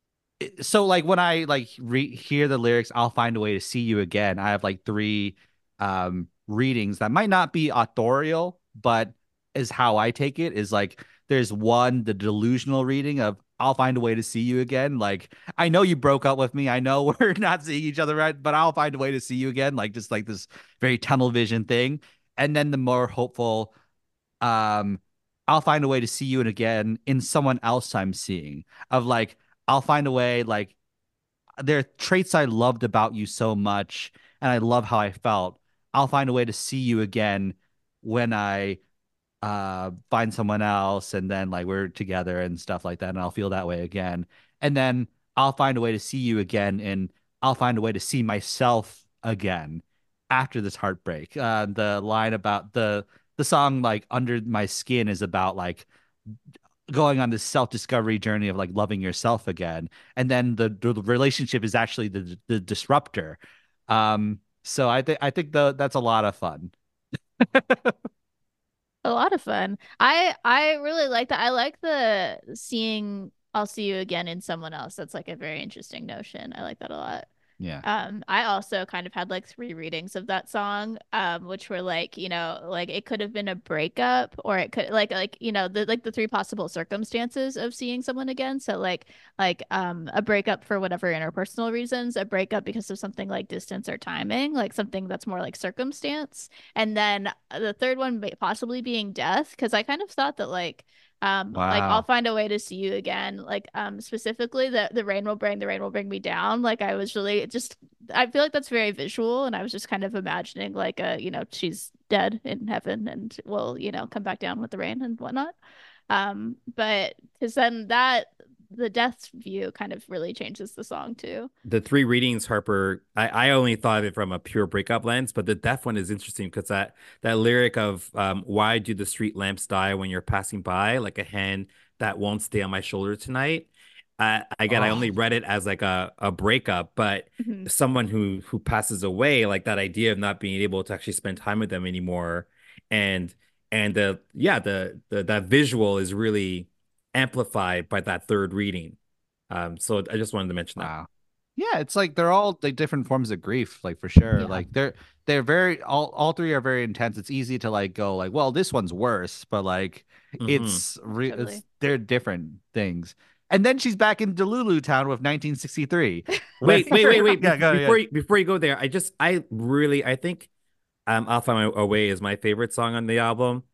so like when I like hear the lyrics, I'll find a way to see you again. I have like three readings that might not be authorial, but is how I take it is like there's one, the delusional reading of I'll find a way to see you again. Like I know you broke up with me. I know we're not seeing each other right, but I'll find a way to see you again. Like just like this very tunnel vision thing. And then the more hopeful, um, I'll find a way to see you again in someone else I'm seeing. Of like I'll find a way, like there are traits I loved about you so much, and I love how I felt. I'll find a way to see you again when I find someone else, and then like we're together and stuff like that, and I'll feel that way again. And then I'll find a way to see you again, and I'll find a way to see myself again after this heartbreak. The line about the song like Under My Skin is about like going on this self-discovery journey of like loving yourself again, and then the relationship is actually the disruptor. So I think that's a lot of fun. A lot of fun. I really like that. I like the seeing I'll see you again in someone else. That's like a very interesting notion. I like that a lot. Yeah. I also kind of had like three readings of that song, which were like, like it could have been a breakup, or it could like, the three possible circumstances of seeing someone again. So a breakup for whatever interpersonal reasons, a breakup because of something like distance or timing, like something that's more like circumstance. And then the third one possibly being death, because I kind of thought that like I'll Wow. find a way to see you again. Like specifically the rain will bring me down. Like I was really just I feel like that's very visual, and I was just kind of imagining like she's dead in heaven and will, come back down with the rain and whatnot. But because then that the death view kind of really changes the song too. The three readings, Harper, I only thought of it from a pure breakup lens, but the deaf one is interesting because that lyric of why do the street lamps die when you're passing by, like a hand that won't stay on my shoulder tonight. Again, I only Oh, read it as like a breakup, but Mhm. someone who passes away, like that idea of not being able to actually spend time with them anymore, and the yeah the that visual is really amplified by that third reading. So I just wanted to mention that. wow. Yeah, it's like they're all like different forms of grief, like for sure. Yeah. Like they're very all three are very intense. It's easy to like go like, well, this one's worse, but like Hmm. Totally. they're different things. And then she's back in Delulu Town with 1963, where Wait. yeah, go yeah. Before you go there, I think I'll Find My Way is my favorite song on the album.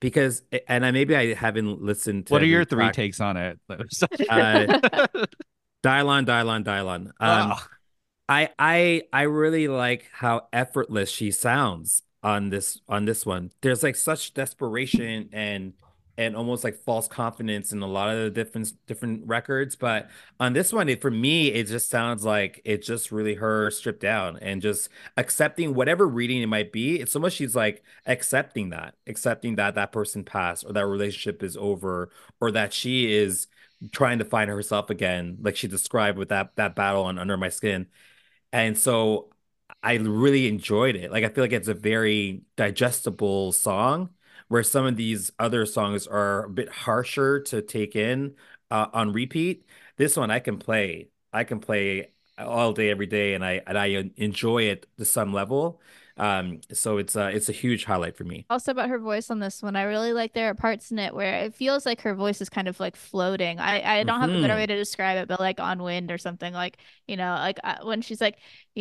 because and maybe I haven't listened to What are every your three track. takes on it? Uh, Dylon, Dylon, Dylon. Oh, I really like how effortless she sounds on this one. There's like such desperation and almost like false confidence in a lot of the different records, but on this one, for me, it just sounds like it's just really her stripped down and just accepting whatever reading it might be. It's so much she's like accepting that that person passed or that relationship is over or that she is trying to find herself again, like she described with that battle on Under My Skin. And so I really enjoyed it. Like I feel like it's a very digestible song where some of these other songs are a bit harsher to take in on repeat. This one I can play. I can play all day, every day, and I enjoy it to some level. So it's a huge highlight for me. Also about her voice on this one, I really like there are parts in it where it feels like her voice is kind of like floating. I don't have a better way Hmm. to describe it, but like on wind or something like, like when she's like,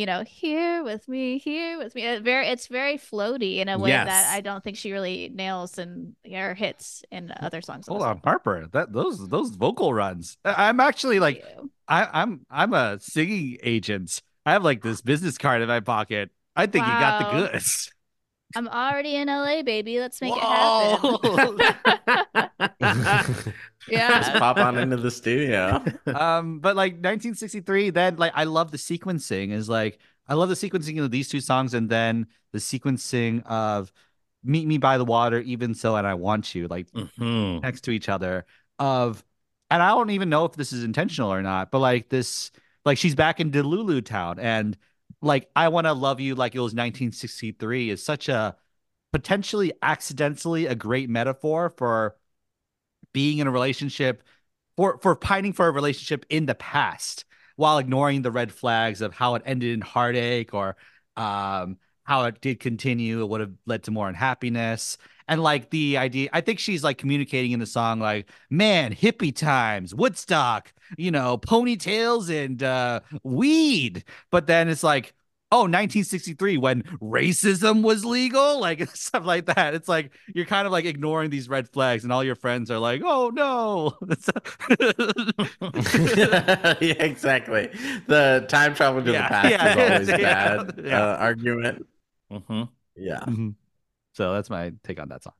here with me. It's very floaty in a way that Yes. I don't think she really nails and or hits in other songs on hold this on, Harper. Those vocal runs. I'm actually like, album. I'm a singing agent. I have like this business card in my pocket. I think you got the Wow. goods. I'm already in LA, baby. Let's make it happen. Whoa. Just Yeah. pop on into the studio. But like 1963, then like I love the sequencing is like I love the sequencing of these two songs and then the sequencing of Meet Me by the Water, Even So, and I Want You, like Hmm. next to each other of and I don't even know if this is intentional or not, but like this like she's back in Delulu town and like I want to love you like it was 1963 is such a potentially accidentally a great metaphor for being in a relationship for pining for a relationship in the past while ignoring the red flags of how it ended in heartache or how it did continue it would have led to more unhappiness and like the idea I think she's like communicating in the song like man hippie times Woodstock ponytails and weed but then it's like oh 1963 when racism was legal like stuff like that it's like you're kind of like ignoring these red flags and all your friends are like oh no Yeah, exactly. The time travel to the yeah past is yeah always yeah bad yeah argument. Hmm. Yeah. Mhm. So that's my take on that song.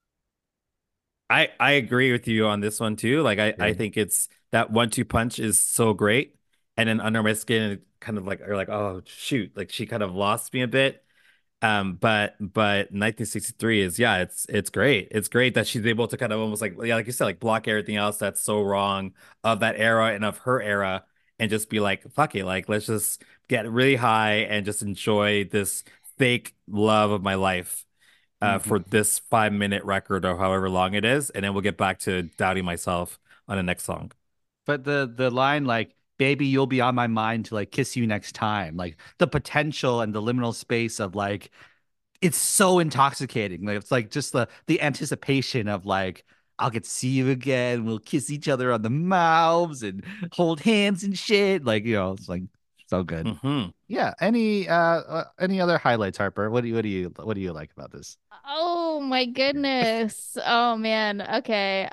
I agree with you on this one too. Like I Yeah. think it's that 1-2 punch is so great. And then Under My Skin it kind of like are like, oh shoot, like she kind of lost me a bit. But 1963 is yeah, it's great. It's great that she's able to kind of almost like yeah, like you said, like block everything else that's so wrong of that era and of her era and just be like, fuck it, like let's just get really high and just enjoy this fake love of my life for Mhm. this 5 minute record or however long it is, and then we'll get back to doubting myself on the next song. But the line like baby you'll be on my mind to like kiss you next time like the potential and the liminal space of like it's so intoxicating like it's like just the anticipation of like I'll get to see you again we'll kiss each other on the mouths and hold hands and shit like it's like so good. Hmm. Yeah. Any other highlights, Harper? What do you like about this? Oh my goodness. Oh man. Okay.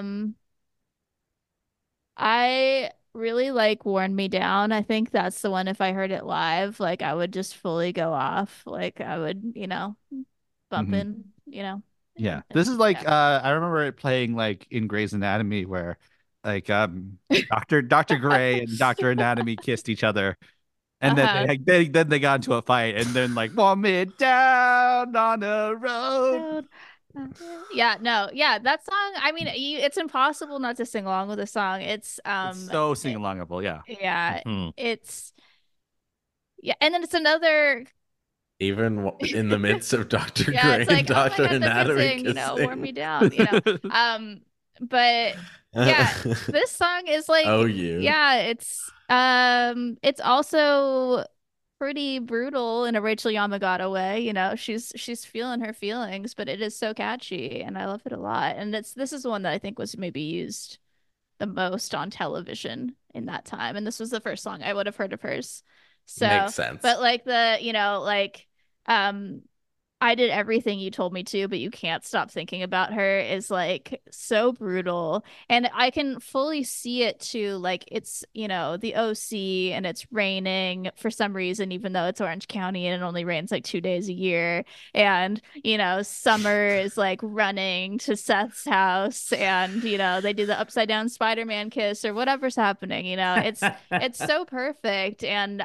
I really like Worn Me Down. I think that's the one if I heard it live, like I would just fully go off. Like I would, Hmm. bumping, Yeah. and This is like yeah. I remember it playing like in Grey's Anatomy where like Dr. Gray and Dr. Anatomy kissed each other and then Uh-huh. they got into a fight and then like warm it down on the road. Loud. Yeah, no, yeah, that song, I mean, it's impossible not to sing along with the song. It's It's so sing alongable, yeah. yeah, Hmm. it's yeah, and then it's another Even in the midst of Dr. yeah, Gray it's and like, oh my Dr. God, they're Anatomy kissing, warm me kissing. down. But yeah, this song is Oh, like, you. yeah, it's also pretty brutal in a Rachel Yamagata way. She's feeling her feelings, but it is so catchy, and I love it a lot. And this is one that I think was maybe used the most on television in that time, and this was the first song I would have heard of hers. Makes So, sense. but like the, um I did everything you told me to, but you can't stop thinking about her is like so brutal. And I can fully see it too. Like it's, the OC and it's raining for some reason, even though it's Orange County and it only rains like 2 days a year. And, Summer is like running to Seth's house and, they do the upside down Spider-Man kiss or whatever's happening. It's so perfect. And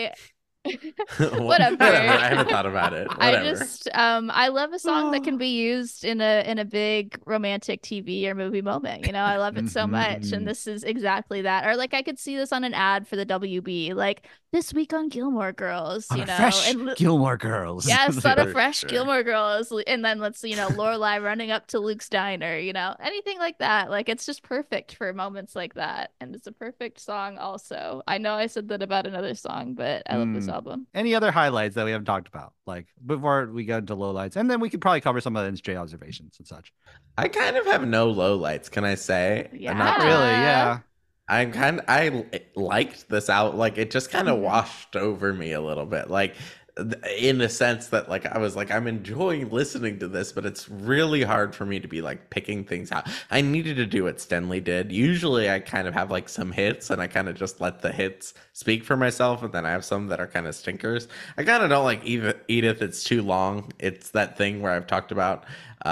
whatever. I haven't thought about it. Whatever. I love a song that can be used in a big romantic TV or movie moment. I love it so much, and this is exactly that. Or like I could see this on an ad for the WB, like this week on Gilmore Girls, fresh Gilmore Girls. Yes, on a fresh sure. Gilmore Girls, and then let's Lorelai running up to Luke's diner, anything like that. Like it's just perfect for moments like that, and it's a perfect song. Also, I know I said that about another song, but I love this album. Any other highlights that we haven't talked about, like before we go into lowlights, and then we could probably cover some of the straight observations and such. I kind of have no lowlights, can I say? Yeah. Not really, yeah. I liked this out. Like it just kind of washed over me a little bit. Like in the sense that like I was like I'm enjoying listening to this, but it's really hard for me to be like picking things out. I needed to do what Stenley did. Usually I kind of have like some hits and I kind of just let the hits speak for myself, and then I have some that are kind of stinkers. I kind of don't like Edith. It's too long. It's that thing where I've talked about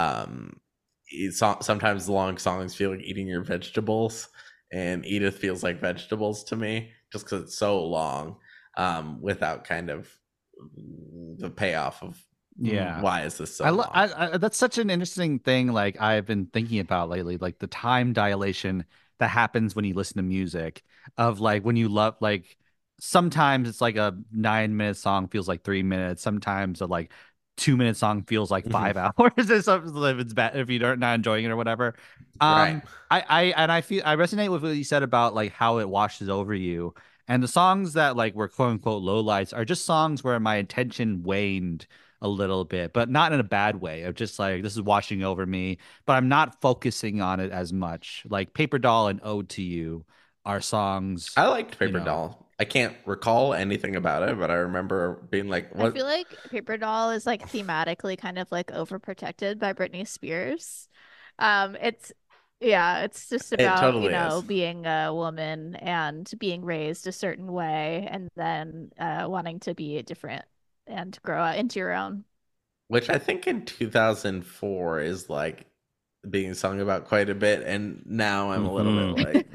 sometimes the long songs feel like eating your vegetables, and Edith feels like vegetables to me just because it's so long, without kind of the payoff of why is this so long? I that's such an interesting thing. Like I've been thinking about lately, like the time dilation that happens when you listen to music. Of like when you love, like sometimes it's like a 9-minute song feels like 3 minutes. Sometimes a like 2-minute song feels like 5 hours. If it's bad, if you're not enjoying it or whatever. Right. I feel I resonate with what you said about like how it washes over you. And the songs that like were quote unquote lowlights are just songs where my attention waned a little bit, but not in a bad way. Of just like this is washing over me, but I'm not focusing on it as much. Like Paper Doll and Ode to You are songs. I liked Paper Doll. I can't recall anything about it, but I remember being like, "What?" I feel like Paper Doll is like thematically kind of like overprotected by Britney Spears. It's just about totally is. being a woman and being raised a certain way, and then wanting to be different and grow out into your own. Which I think in 2004 is like being sung about quite a bit, and now I'm a little bit like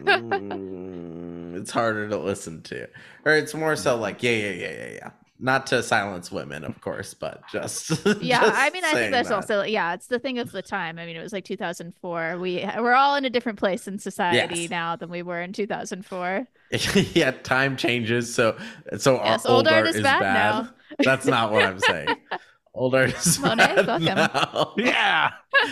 it's harder to listen to, or it's more so like yeah. Not to silence women, of course, but just yeah. just I mean, I think that's that. also it's the thing of the time. I mean, it was like 2004. We're all in a different place in society now than we were in 2004. Yeah, time changes, so our old art is bad now. That's not what I'm saying. Old art is Monet, bad fuck him. now. Yeah.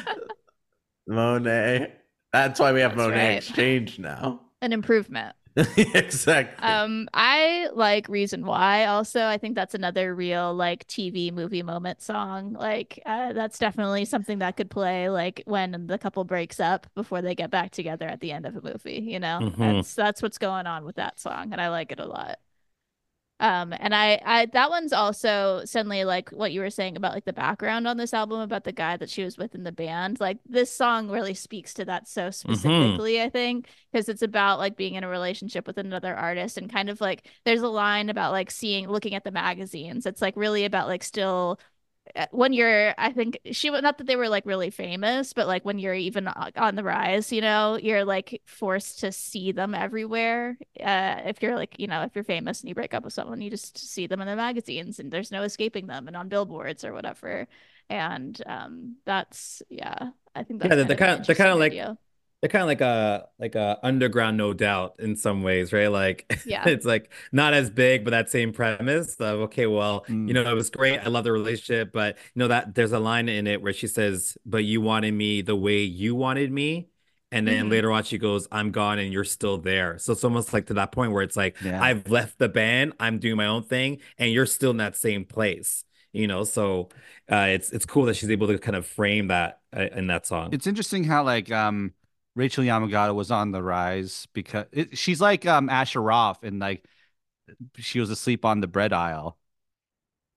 Monet. That's why we have That's Monet right. Exchange now. An improvement. Exactly. I like Reason Why also. I think that's another real like TV movie moment song. Like that's definitely something that could play like when the couple breaks up before they get back together at the end of a movie, That's what's going on with that song, and I like it a lot. And I that one's also suddenly like what you were saying about like the background on this album about the guy that she was with in the band. Like this song really speaks to that so specifically, I think, because it's about like being in a relationship with another artist, and kind of like there's a line about like looking at the magazines. It's like really about like still when you're, I think not that they were like really famous, but like when you're even on the rise, you're like forced to see them everywhere. If you're like, if you're famous and you break up with someone, you just see them in the magazines and there's no escaping them, and on billboards or whatever. And that's, I think that's they're kind of like idea. They're kind of like a underground No Doubt in some ways, right? Like it's like not as big, but that same premise of okay, well, it was great. I love the relationship, but that there's a line in it where she says, "But you wanted me the way you wanted me." And then later on, she goes, "I'm gone and you're still there." So it's almost like to that point where it's like, I've left the band, I'm doing my own thing, and you're still in that same place. So it's cool that she's able to kind of frame that in that song. It's interesting how like Rachel Yamagata was on the rise because she's like Asher Roth, and like she was asleep on the bread aisle.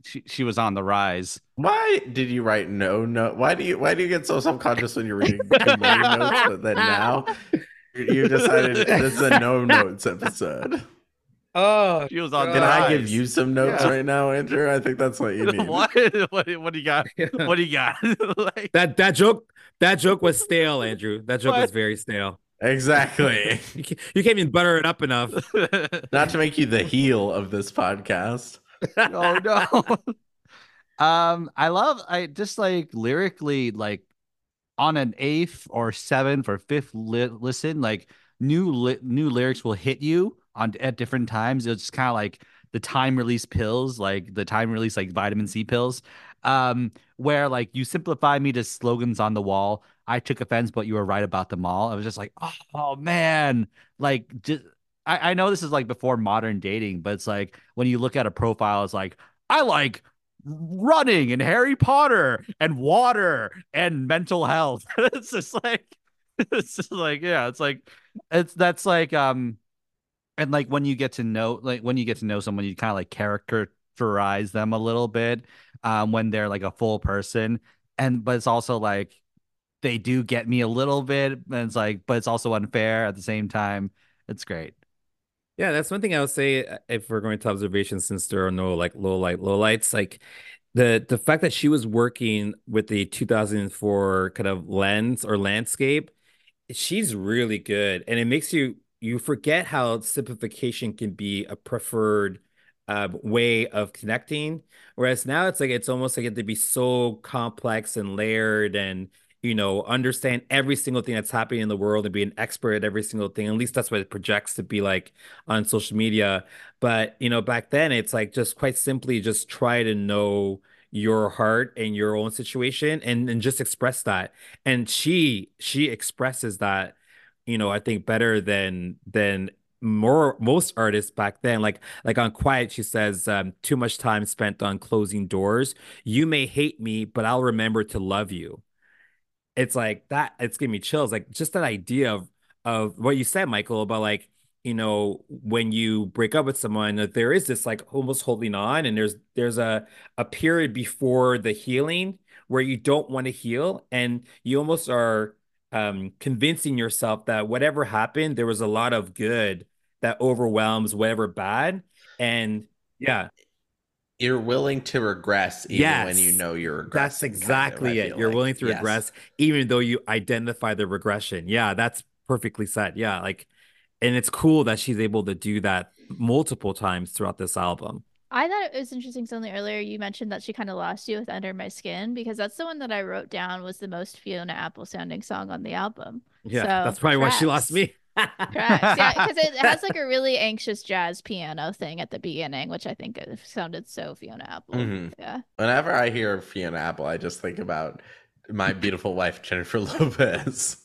she was on the rise. Why did you write no note? Why do you get so self-conscious when you're reading too many notes, but then now you decided this is a no notes episode? Oh, She was on Can the I rise. give you some notes Yeah. right now, Andrew? I think that's what you need. what do you got? What do you got? Like, that joke was stale, Andrew. That joke was What? very stale. Exactly. You can't even butter it up enough. Not to make you the heel of this podcast. Oh no. I just like lyrically, like on an eighth or seventh or fifth listen, like new lyrics will hit you on at different times. It's kind of like the time release pills, like the time release like vitamin C pills. Where like you simplify me to slogans on the wall. I took offense, but you were right about them all. I was just like, oh man, like just. I know this is like before modern dating, but it's like when you look at a profile, it's like I like running and Harry Potter and water and mental health. It's just like yeah, it's like it's that's like and like when you get to know someone, you kind of like characterize them a little bit when they're like a full person. And but it's also like they do get me a little bit, and it's like, but it's also unfair at the same time. It's great. Yeah, that's one thing I would say if we're going to observations, since there are no like lowlights, like the fact that she was working with the 2004 kind of lens or landscape, she's really good, and it makes you forget how simplification can be a preferred way of connecting. Whereas now it's like it's almost like it had to be so complex and layered and understand every single thing that's happening in the world and be an expert at every single thing. At least that's what it projects to be like on social media. But back then it's like just quite simply just try to know your heart and your own situation and just express that. And she expresses that, I think better than most artists back then. Like on Quiet, she says, too much time spent on closing doors. You may hate me, but I'll remember to love you. It's like that. It's giving me chills. Like just that idea of what you said, Michael, about like, when you break up with someone, that there is this like almost holding on, and there's a period before the healing where you don't want to heal, and you almost are convincing yourself that whatever happened, there was a lot of good that overwhelms whatever bad. And yeah, You're willing to regress even when you yes, know you're that's regressing, exactly I it. feel You're like. willing to Yes. regress even though you identify the regression. Yeah, that's perfectly said. Yeah, like, and it's cool that she's able to do that multiple times throughout this album. I thought it was interesting something earlier you mentioned that she kind of lost you with Under My Skin, because that's the one that I wrote down was the most Fiona Apple sounding song on the album. Yeah, So that's probably why she lost tracks. me. Tracks. Yeah, because it has like a really anxious jazz piano thing at the beginning, which I think it sounded so Fiona Apple. Mhm. Yeah. Whenever I hear Fiona Apple, I just think about my beautiful wife, Jennifer Lopez.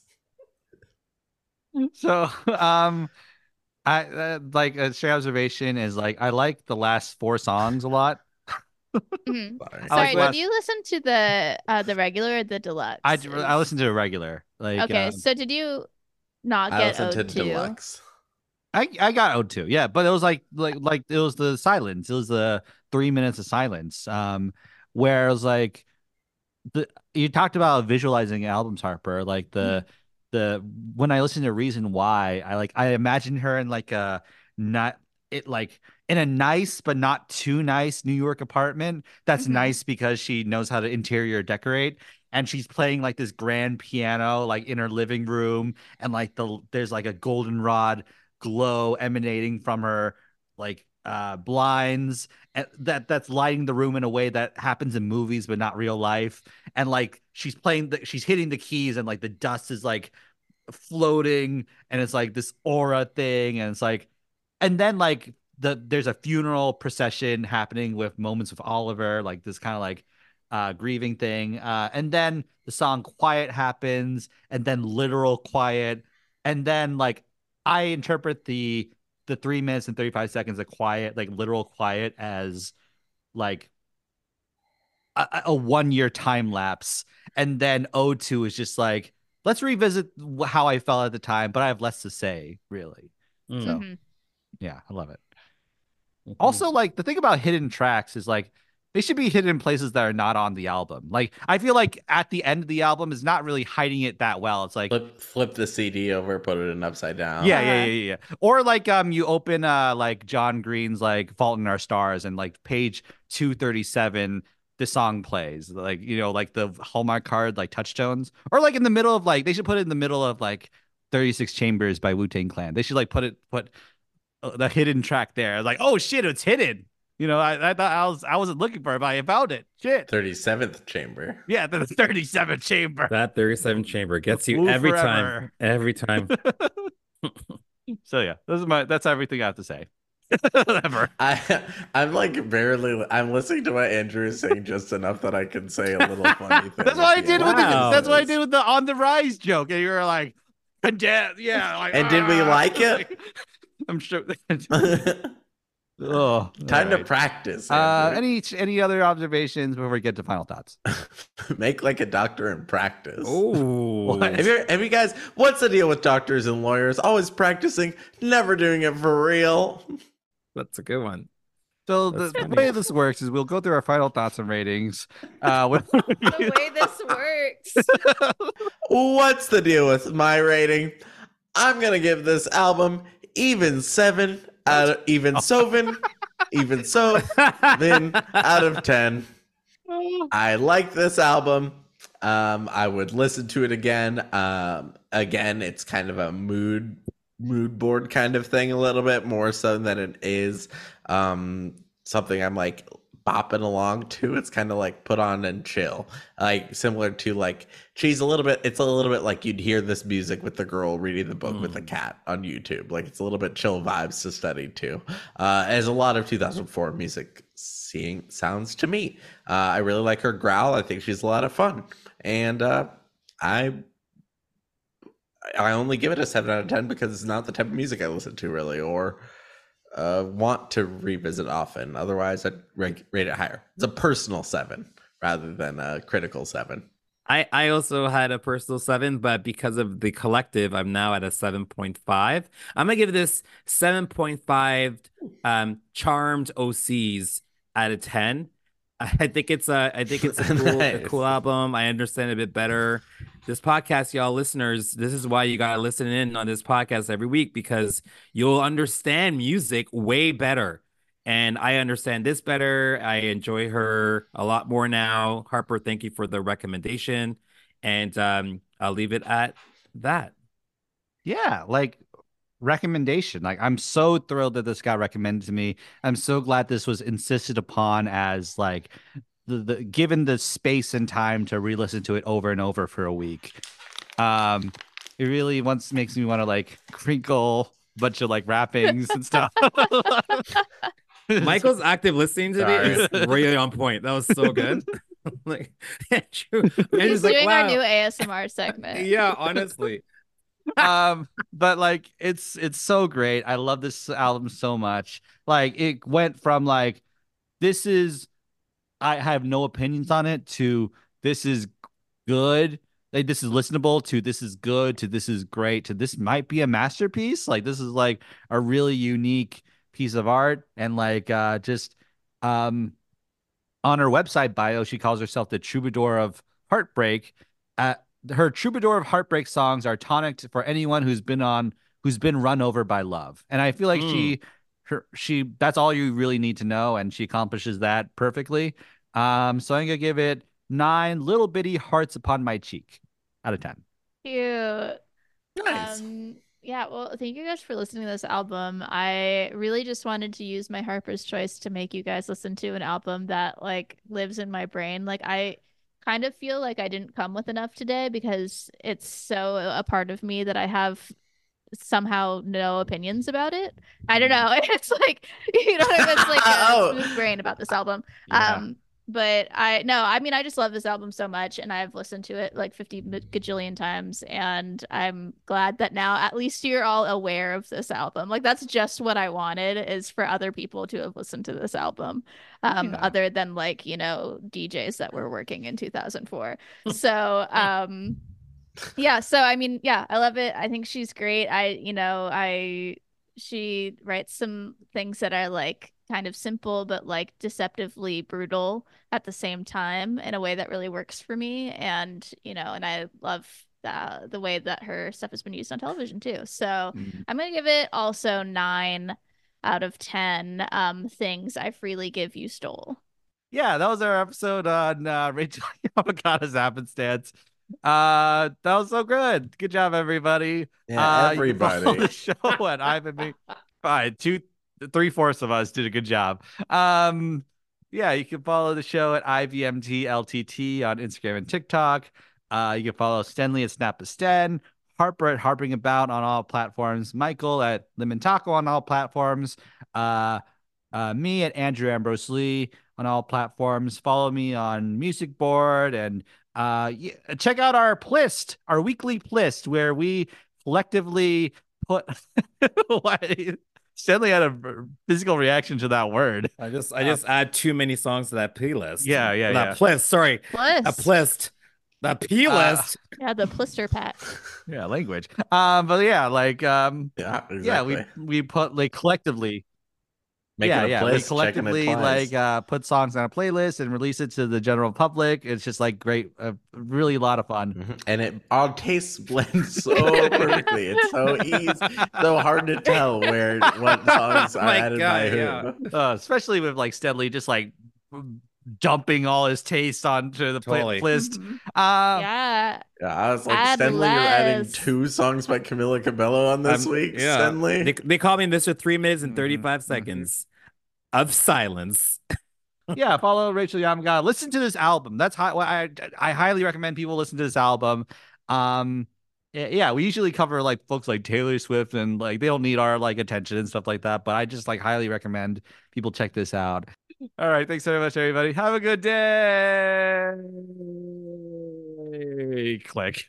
So, I like a straight observation is like I like the last four songs a lot. Mhm. Sorry. I like Sorry, last- did you listen to the regular or the deluxe? I listened to a regular. Like Okay, so did you not I get listened to Ode to? Deluxe. I got O2, yeah, but it was like it was the silence. It was the 3 minutes of silence. Where it was like you talked about visualizing albums, Harper. Like the when I listen to Reason Why, I imagine her in like a not it like in a nice but not too nice New York apartment. That's Mhm. nice because she knows how to interior decorate. And she's playing like this grand piano like in her living room, and like there's like a goldenrod glow emanating from her like blinds, and that's lighting the room in a way that happens in movies but not real life. And like she's hitting the keys, and like the dust is like floating, and it's like this aura thing, and it's like, and then like there's a funeral procession happening with moments with Oliver, like this kind of like grieving thing, and then the song Quiet happens, and then literal quiet, and then like I interpret the 3 minutes and 35 seconds of quiet, like literal quiet, as like a 1 year time lapse. And then O2 is just like, let's revisit how I felt at the time, but I have less to say, really. Mm. So Mhm. yeah, I love it. Mhm. Also, like the thing about hidden tracks is like they should be hidden in places that are not on the album. Like I feel like at the end of the album is not really hiding it that well. It's like Flip the CD over, put it in upside down. yeah. Or like you open like John Green's like Fault in Our Stars and like page 237 the song plays. Like, you know, like the Hallmark card like Touchstones. Or like in the middle of like they should put it in the middle of like 36 Chambers by Wu-Tang Clan. They should like put the hidden track there. Like, oh shit, it's hidden. You know, I thought I wasn't looking for it, but I found it. Shit. 37th chamber. Yeah, the 37th chamber. That 37th chamber gets you Move every forever. time. Every time. So yeah, that's everything I have to say. Ever. I'm like barely. I'm listening to what Andrew is saying just enough that I can say a little funny thing. That's what I did with the. Wow. That's what I did with the on the rise joke, and you were like, yeah. Like, And did we like it? I'm sure. Time to practice. Any other observations before we get to final thoughts? Make like a doctor in practice. Oh, Have you guys? What's the deal with doctors and lawyers? Always practicing, never doing it for real. that's a good one. So That's the funny. way this works is we'll go through our final thoughts and ratings. The way this works. What's the deal with my rating? I'm gonna give this album even 7 out of even Sovin, even so then out of 10. I like this album. I would listen to it again. Again, it's kind of a mood board kind of thing, a little bit more so than it is something I'm like bopping along to. It's kind of like put on and chill, like similar to like Cheese a little bit. It's a little bit like you'd hear this music with the girl reading the book with the cat on YouTube. Like it's a little bit chill vibes to study to, as a lot of 2004 music sounds to me. I really like her growl. I think she's a lot of fun, and I only give it a 7 out of 10 because it's not the type of music I listen to really or want to revisit often. Otherwise, I'd rate it higher. It's a personal 7 rather than a critical 7. I also had a personal 7, but because of the collective, I'm now at a 7.5. I'm gonna give this 7.5 charmed OCs out of 10. I think it's a Nice. cool album. I understand it a bit better. This podcast, y'all listeners, this is why you gotta listen in on this podcast every week because you'll understand music way better. And I understand this better. I enjoy her a lot more now. Harper, thank you for the recommendation. And I'll leave it at that. Yeah, like recommendation. Like I'm so thrilled that this got recommended to me. I'm so glad this was insisted upon as like the given the space and time to re-listen to it over and over for a week. It really makes me want to like crinkle a bunch of like wrappings and stuff. Michael's active listening to me Sorry. is really on point. That was so good. Like Andrew, He's like, doing our wow. new ASMR segment. Yeah, honestly. But like it's so great. I love this album so much. Like it went from like this is I have no opinions on it to this is good. Like this is listenable to this is good to this is great to this might be a masterpiece. Like this is like a really unique piece of art and like just on her website bio she calls herself the troubadour of heartbreak. Her troubadour of heartbreak songs are tonic for anyone who's been run over by love, and I feel like she that's all you really need to know, and she accomplishes that perfectly. So I'm gonna give it 9 little bitty hearts upon my cheek out of 10. Cute. Nice. Yeah, well, thank you guys for listening to this album. I really just wanted to use my Harper's Choice to make you guys listen to an album that like lives in my brain. Like I kind of feel like I didn't come with enough today because it's so a part of me that I have somehow no opinions about it. I don't know. It's like you know, it's like Oh. a smooth brain about this album. Yeah. But I mean, I just love this album so much, and I've listened to it like 50 gajillion times, and I'm glad that now at least you're all aware of this album. Like that's just what I wanted is for other people to have listened to this album, other than like you know DJs that were working in 2004. So yeah, so I mean, yeah, I love it. I think she's great. I She writes some things that are like kind of simple but like deceptively brutal at the same time in a way that really works for me. And and I love the way that her stuff has been used on television too. So Mm. I'm gonna give it also 9 out of 10 things I freely give you stole. Yeah, that was our episode on Rachel Yamagata's Happenstance. That was so good. Good job, everybody. Yeah, You can follow everybody. the show at Ivan Me. Fine, three-fourths of us did a good job. Yeah, you can follow the show at IVMTLTT on Instagram and TikTok. You can follow Stenley at Snap a Sten, Harper at Harping About on all platforms, Michael at Lemon Taco on all platforms, me at Andrew Ambrose Lee on all platforms. Follow me on Music Board and check out our plist, our weekly plist, where we collectively put. Stanley had a physical reaction to that word. I just add too many songs to that playlist. Yeah. Playlist. Sorry, a Bliss. playlist. The playlist. Yeah, the blister pack. Yeah, language. But yeah, like Yeah, yeah, exactly. we put like collectively. Making a We playlist, checking it collectively twice. like put songs on a playlist and release it to the general public. It's just like great, really a lot of fun. And it all tastes blends so perfectly. It's so easy, so hard to tell what songs are My added God, by who. yeah. Especially with like Steadley just like dumping all his taste onto the Totally. list. Mhm. Uh, Yeah. Yeah, I was like, Add Stenley, you're adding less. 2 songs by Camila Cabello on this week, Yeah. Stenley. They call me Mr. 3 minutes and 35 mhm. seconds of silence. Yeah, follow Rachel Yamagata. Listen to this album. That's I highly recommend people listen to this album. Yeah, we usually cover like folks like Taylor Swift and like they don't need our like attention and stuff like that, but I just like highly recommend people check this out. All right, thanks very much, everybody. Have a good day. Click.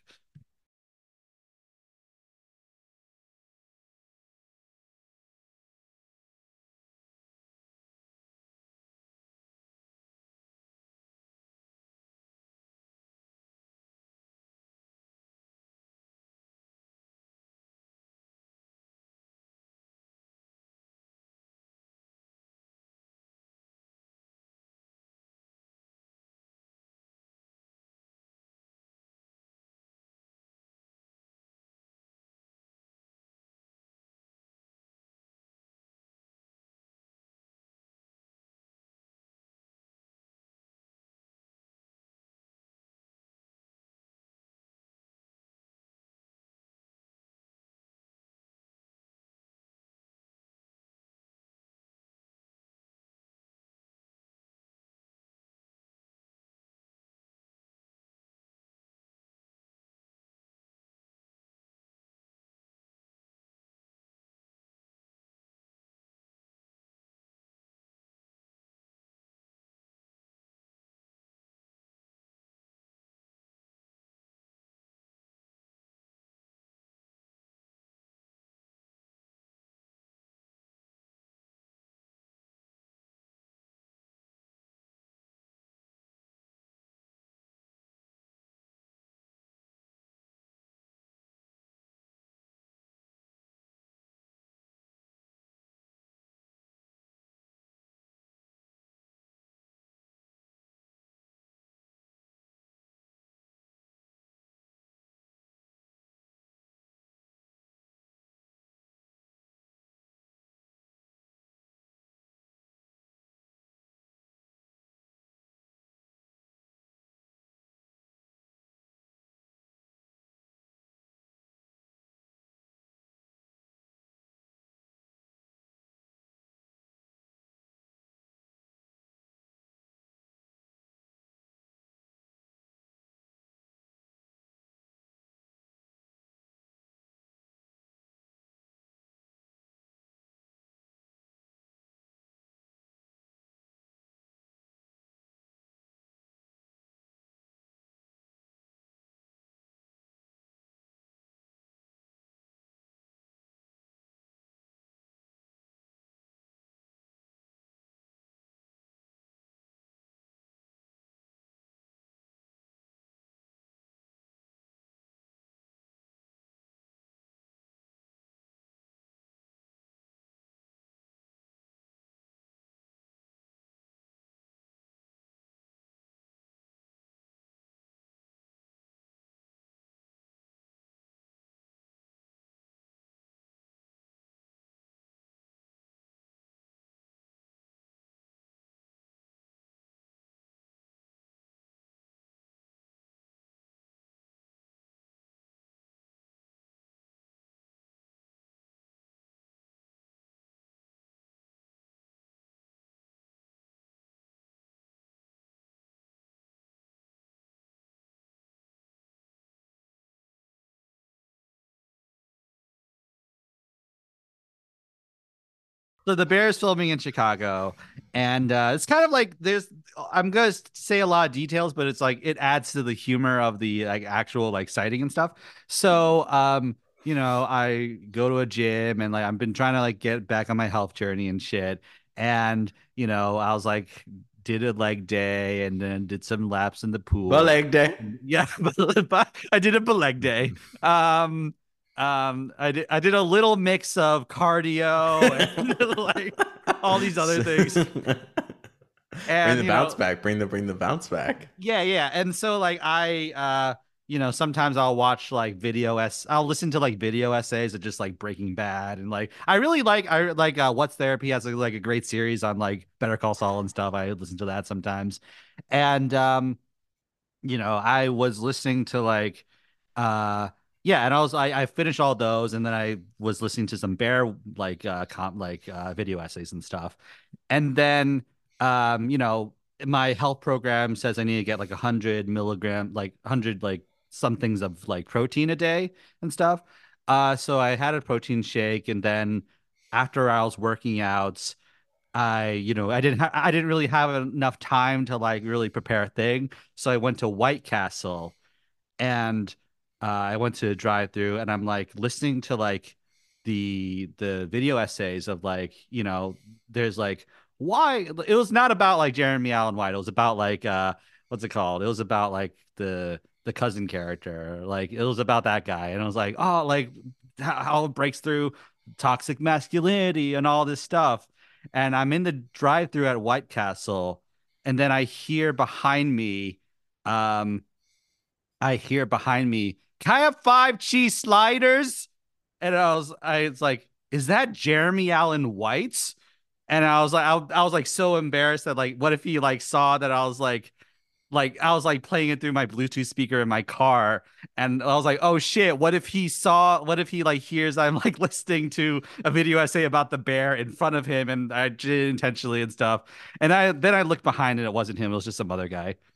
So the Bear is filming in Chicago, and it's kind of like I'm gonna say a lot of details, but it's like it adds to the humor of the like actual like sighting and stuff. So I go to a gym and like I've been trying to like get back on my health journey and shit. And I was like did a leg day and then did some laps in the pool. Well, leg day. Yeah, but I did a leg day. I did a little mix of cardio and like all these other things. And bring the bounce back. Bring the bounce back. Yeah. And so like sometimes I'll watch like I'll listen to like video essays of just like Breaking Bad and like I like What's Therapy has like a great series on like Better Call Saul and stuff. I listen to that sometimes. And I was listening to like yeah, and I finished all those and then I was listening to some Bear like video essays and stuff. And then my health program says I need to get like 100 milligram, like 100 like somethings of like protein a day and stuff. So I had a protein shake, and then after I was working out, I didn't really have enough time to like really prepare a thing. So I went to White Castle, and I went to drive through, and I'm like listening to like the video essays of like there's like why it was not about like Jeremy Allen White. It was about like what's it called? It was about like the cousin character. Like it was about that guy, and I was like, oh, like how it breaks through toxic masculinity and all this stuff. And I'm in the drive-through at White Castle, and then um, I hear behind me, can I have 5 cheese sliders? And I was like, is that Jeremy Allen White? And I was like, I was like so embarrassed that like, what if he like saw that I was like playing it through my Bluetooth speaker in my car, and I was like, oh shit, what if he like hears I'm like listening to a video essay about the bear in front of him and I did it intentionally and stuff. And I looked behind and it wasn't him, it was just some other guy.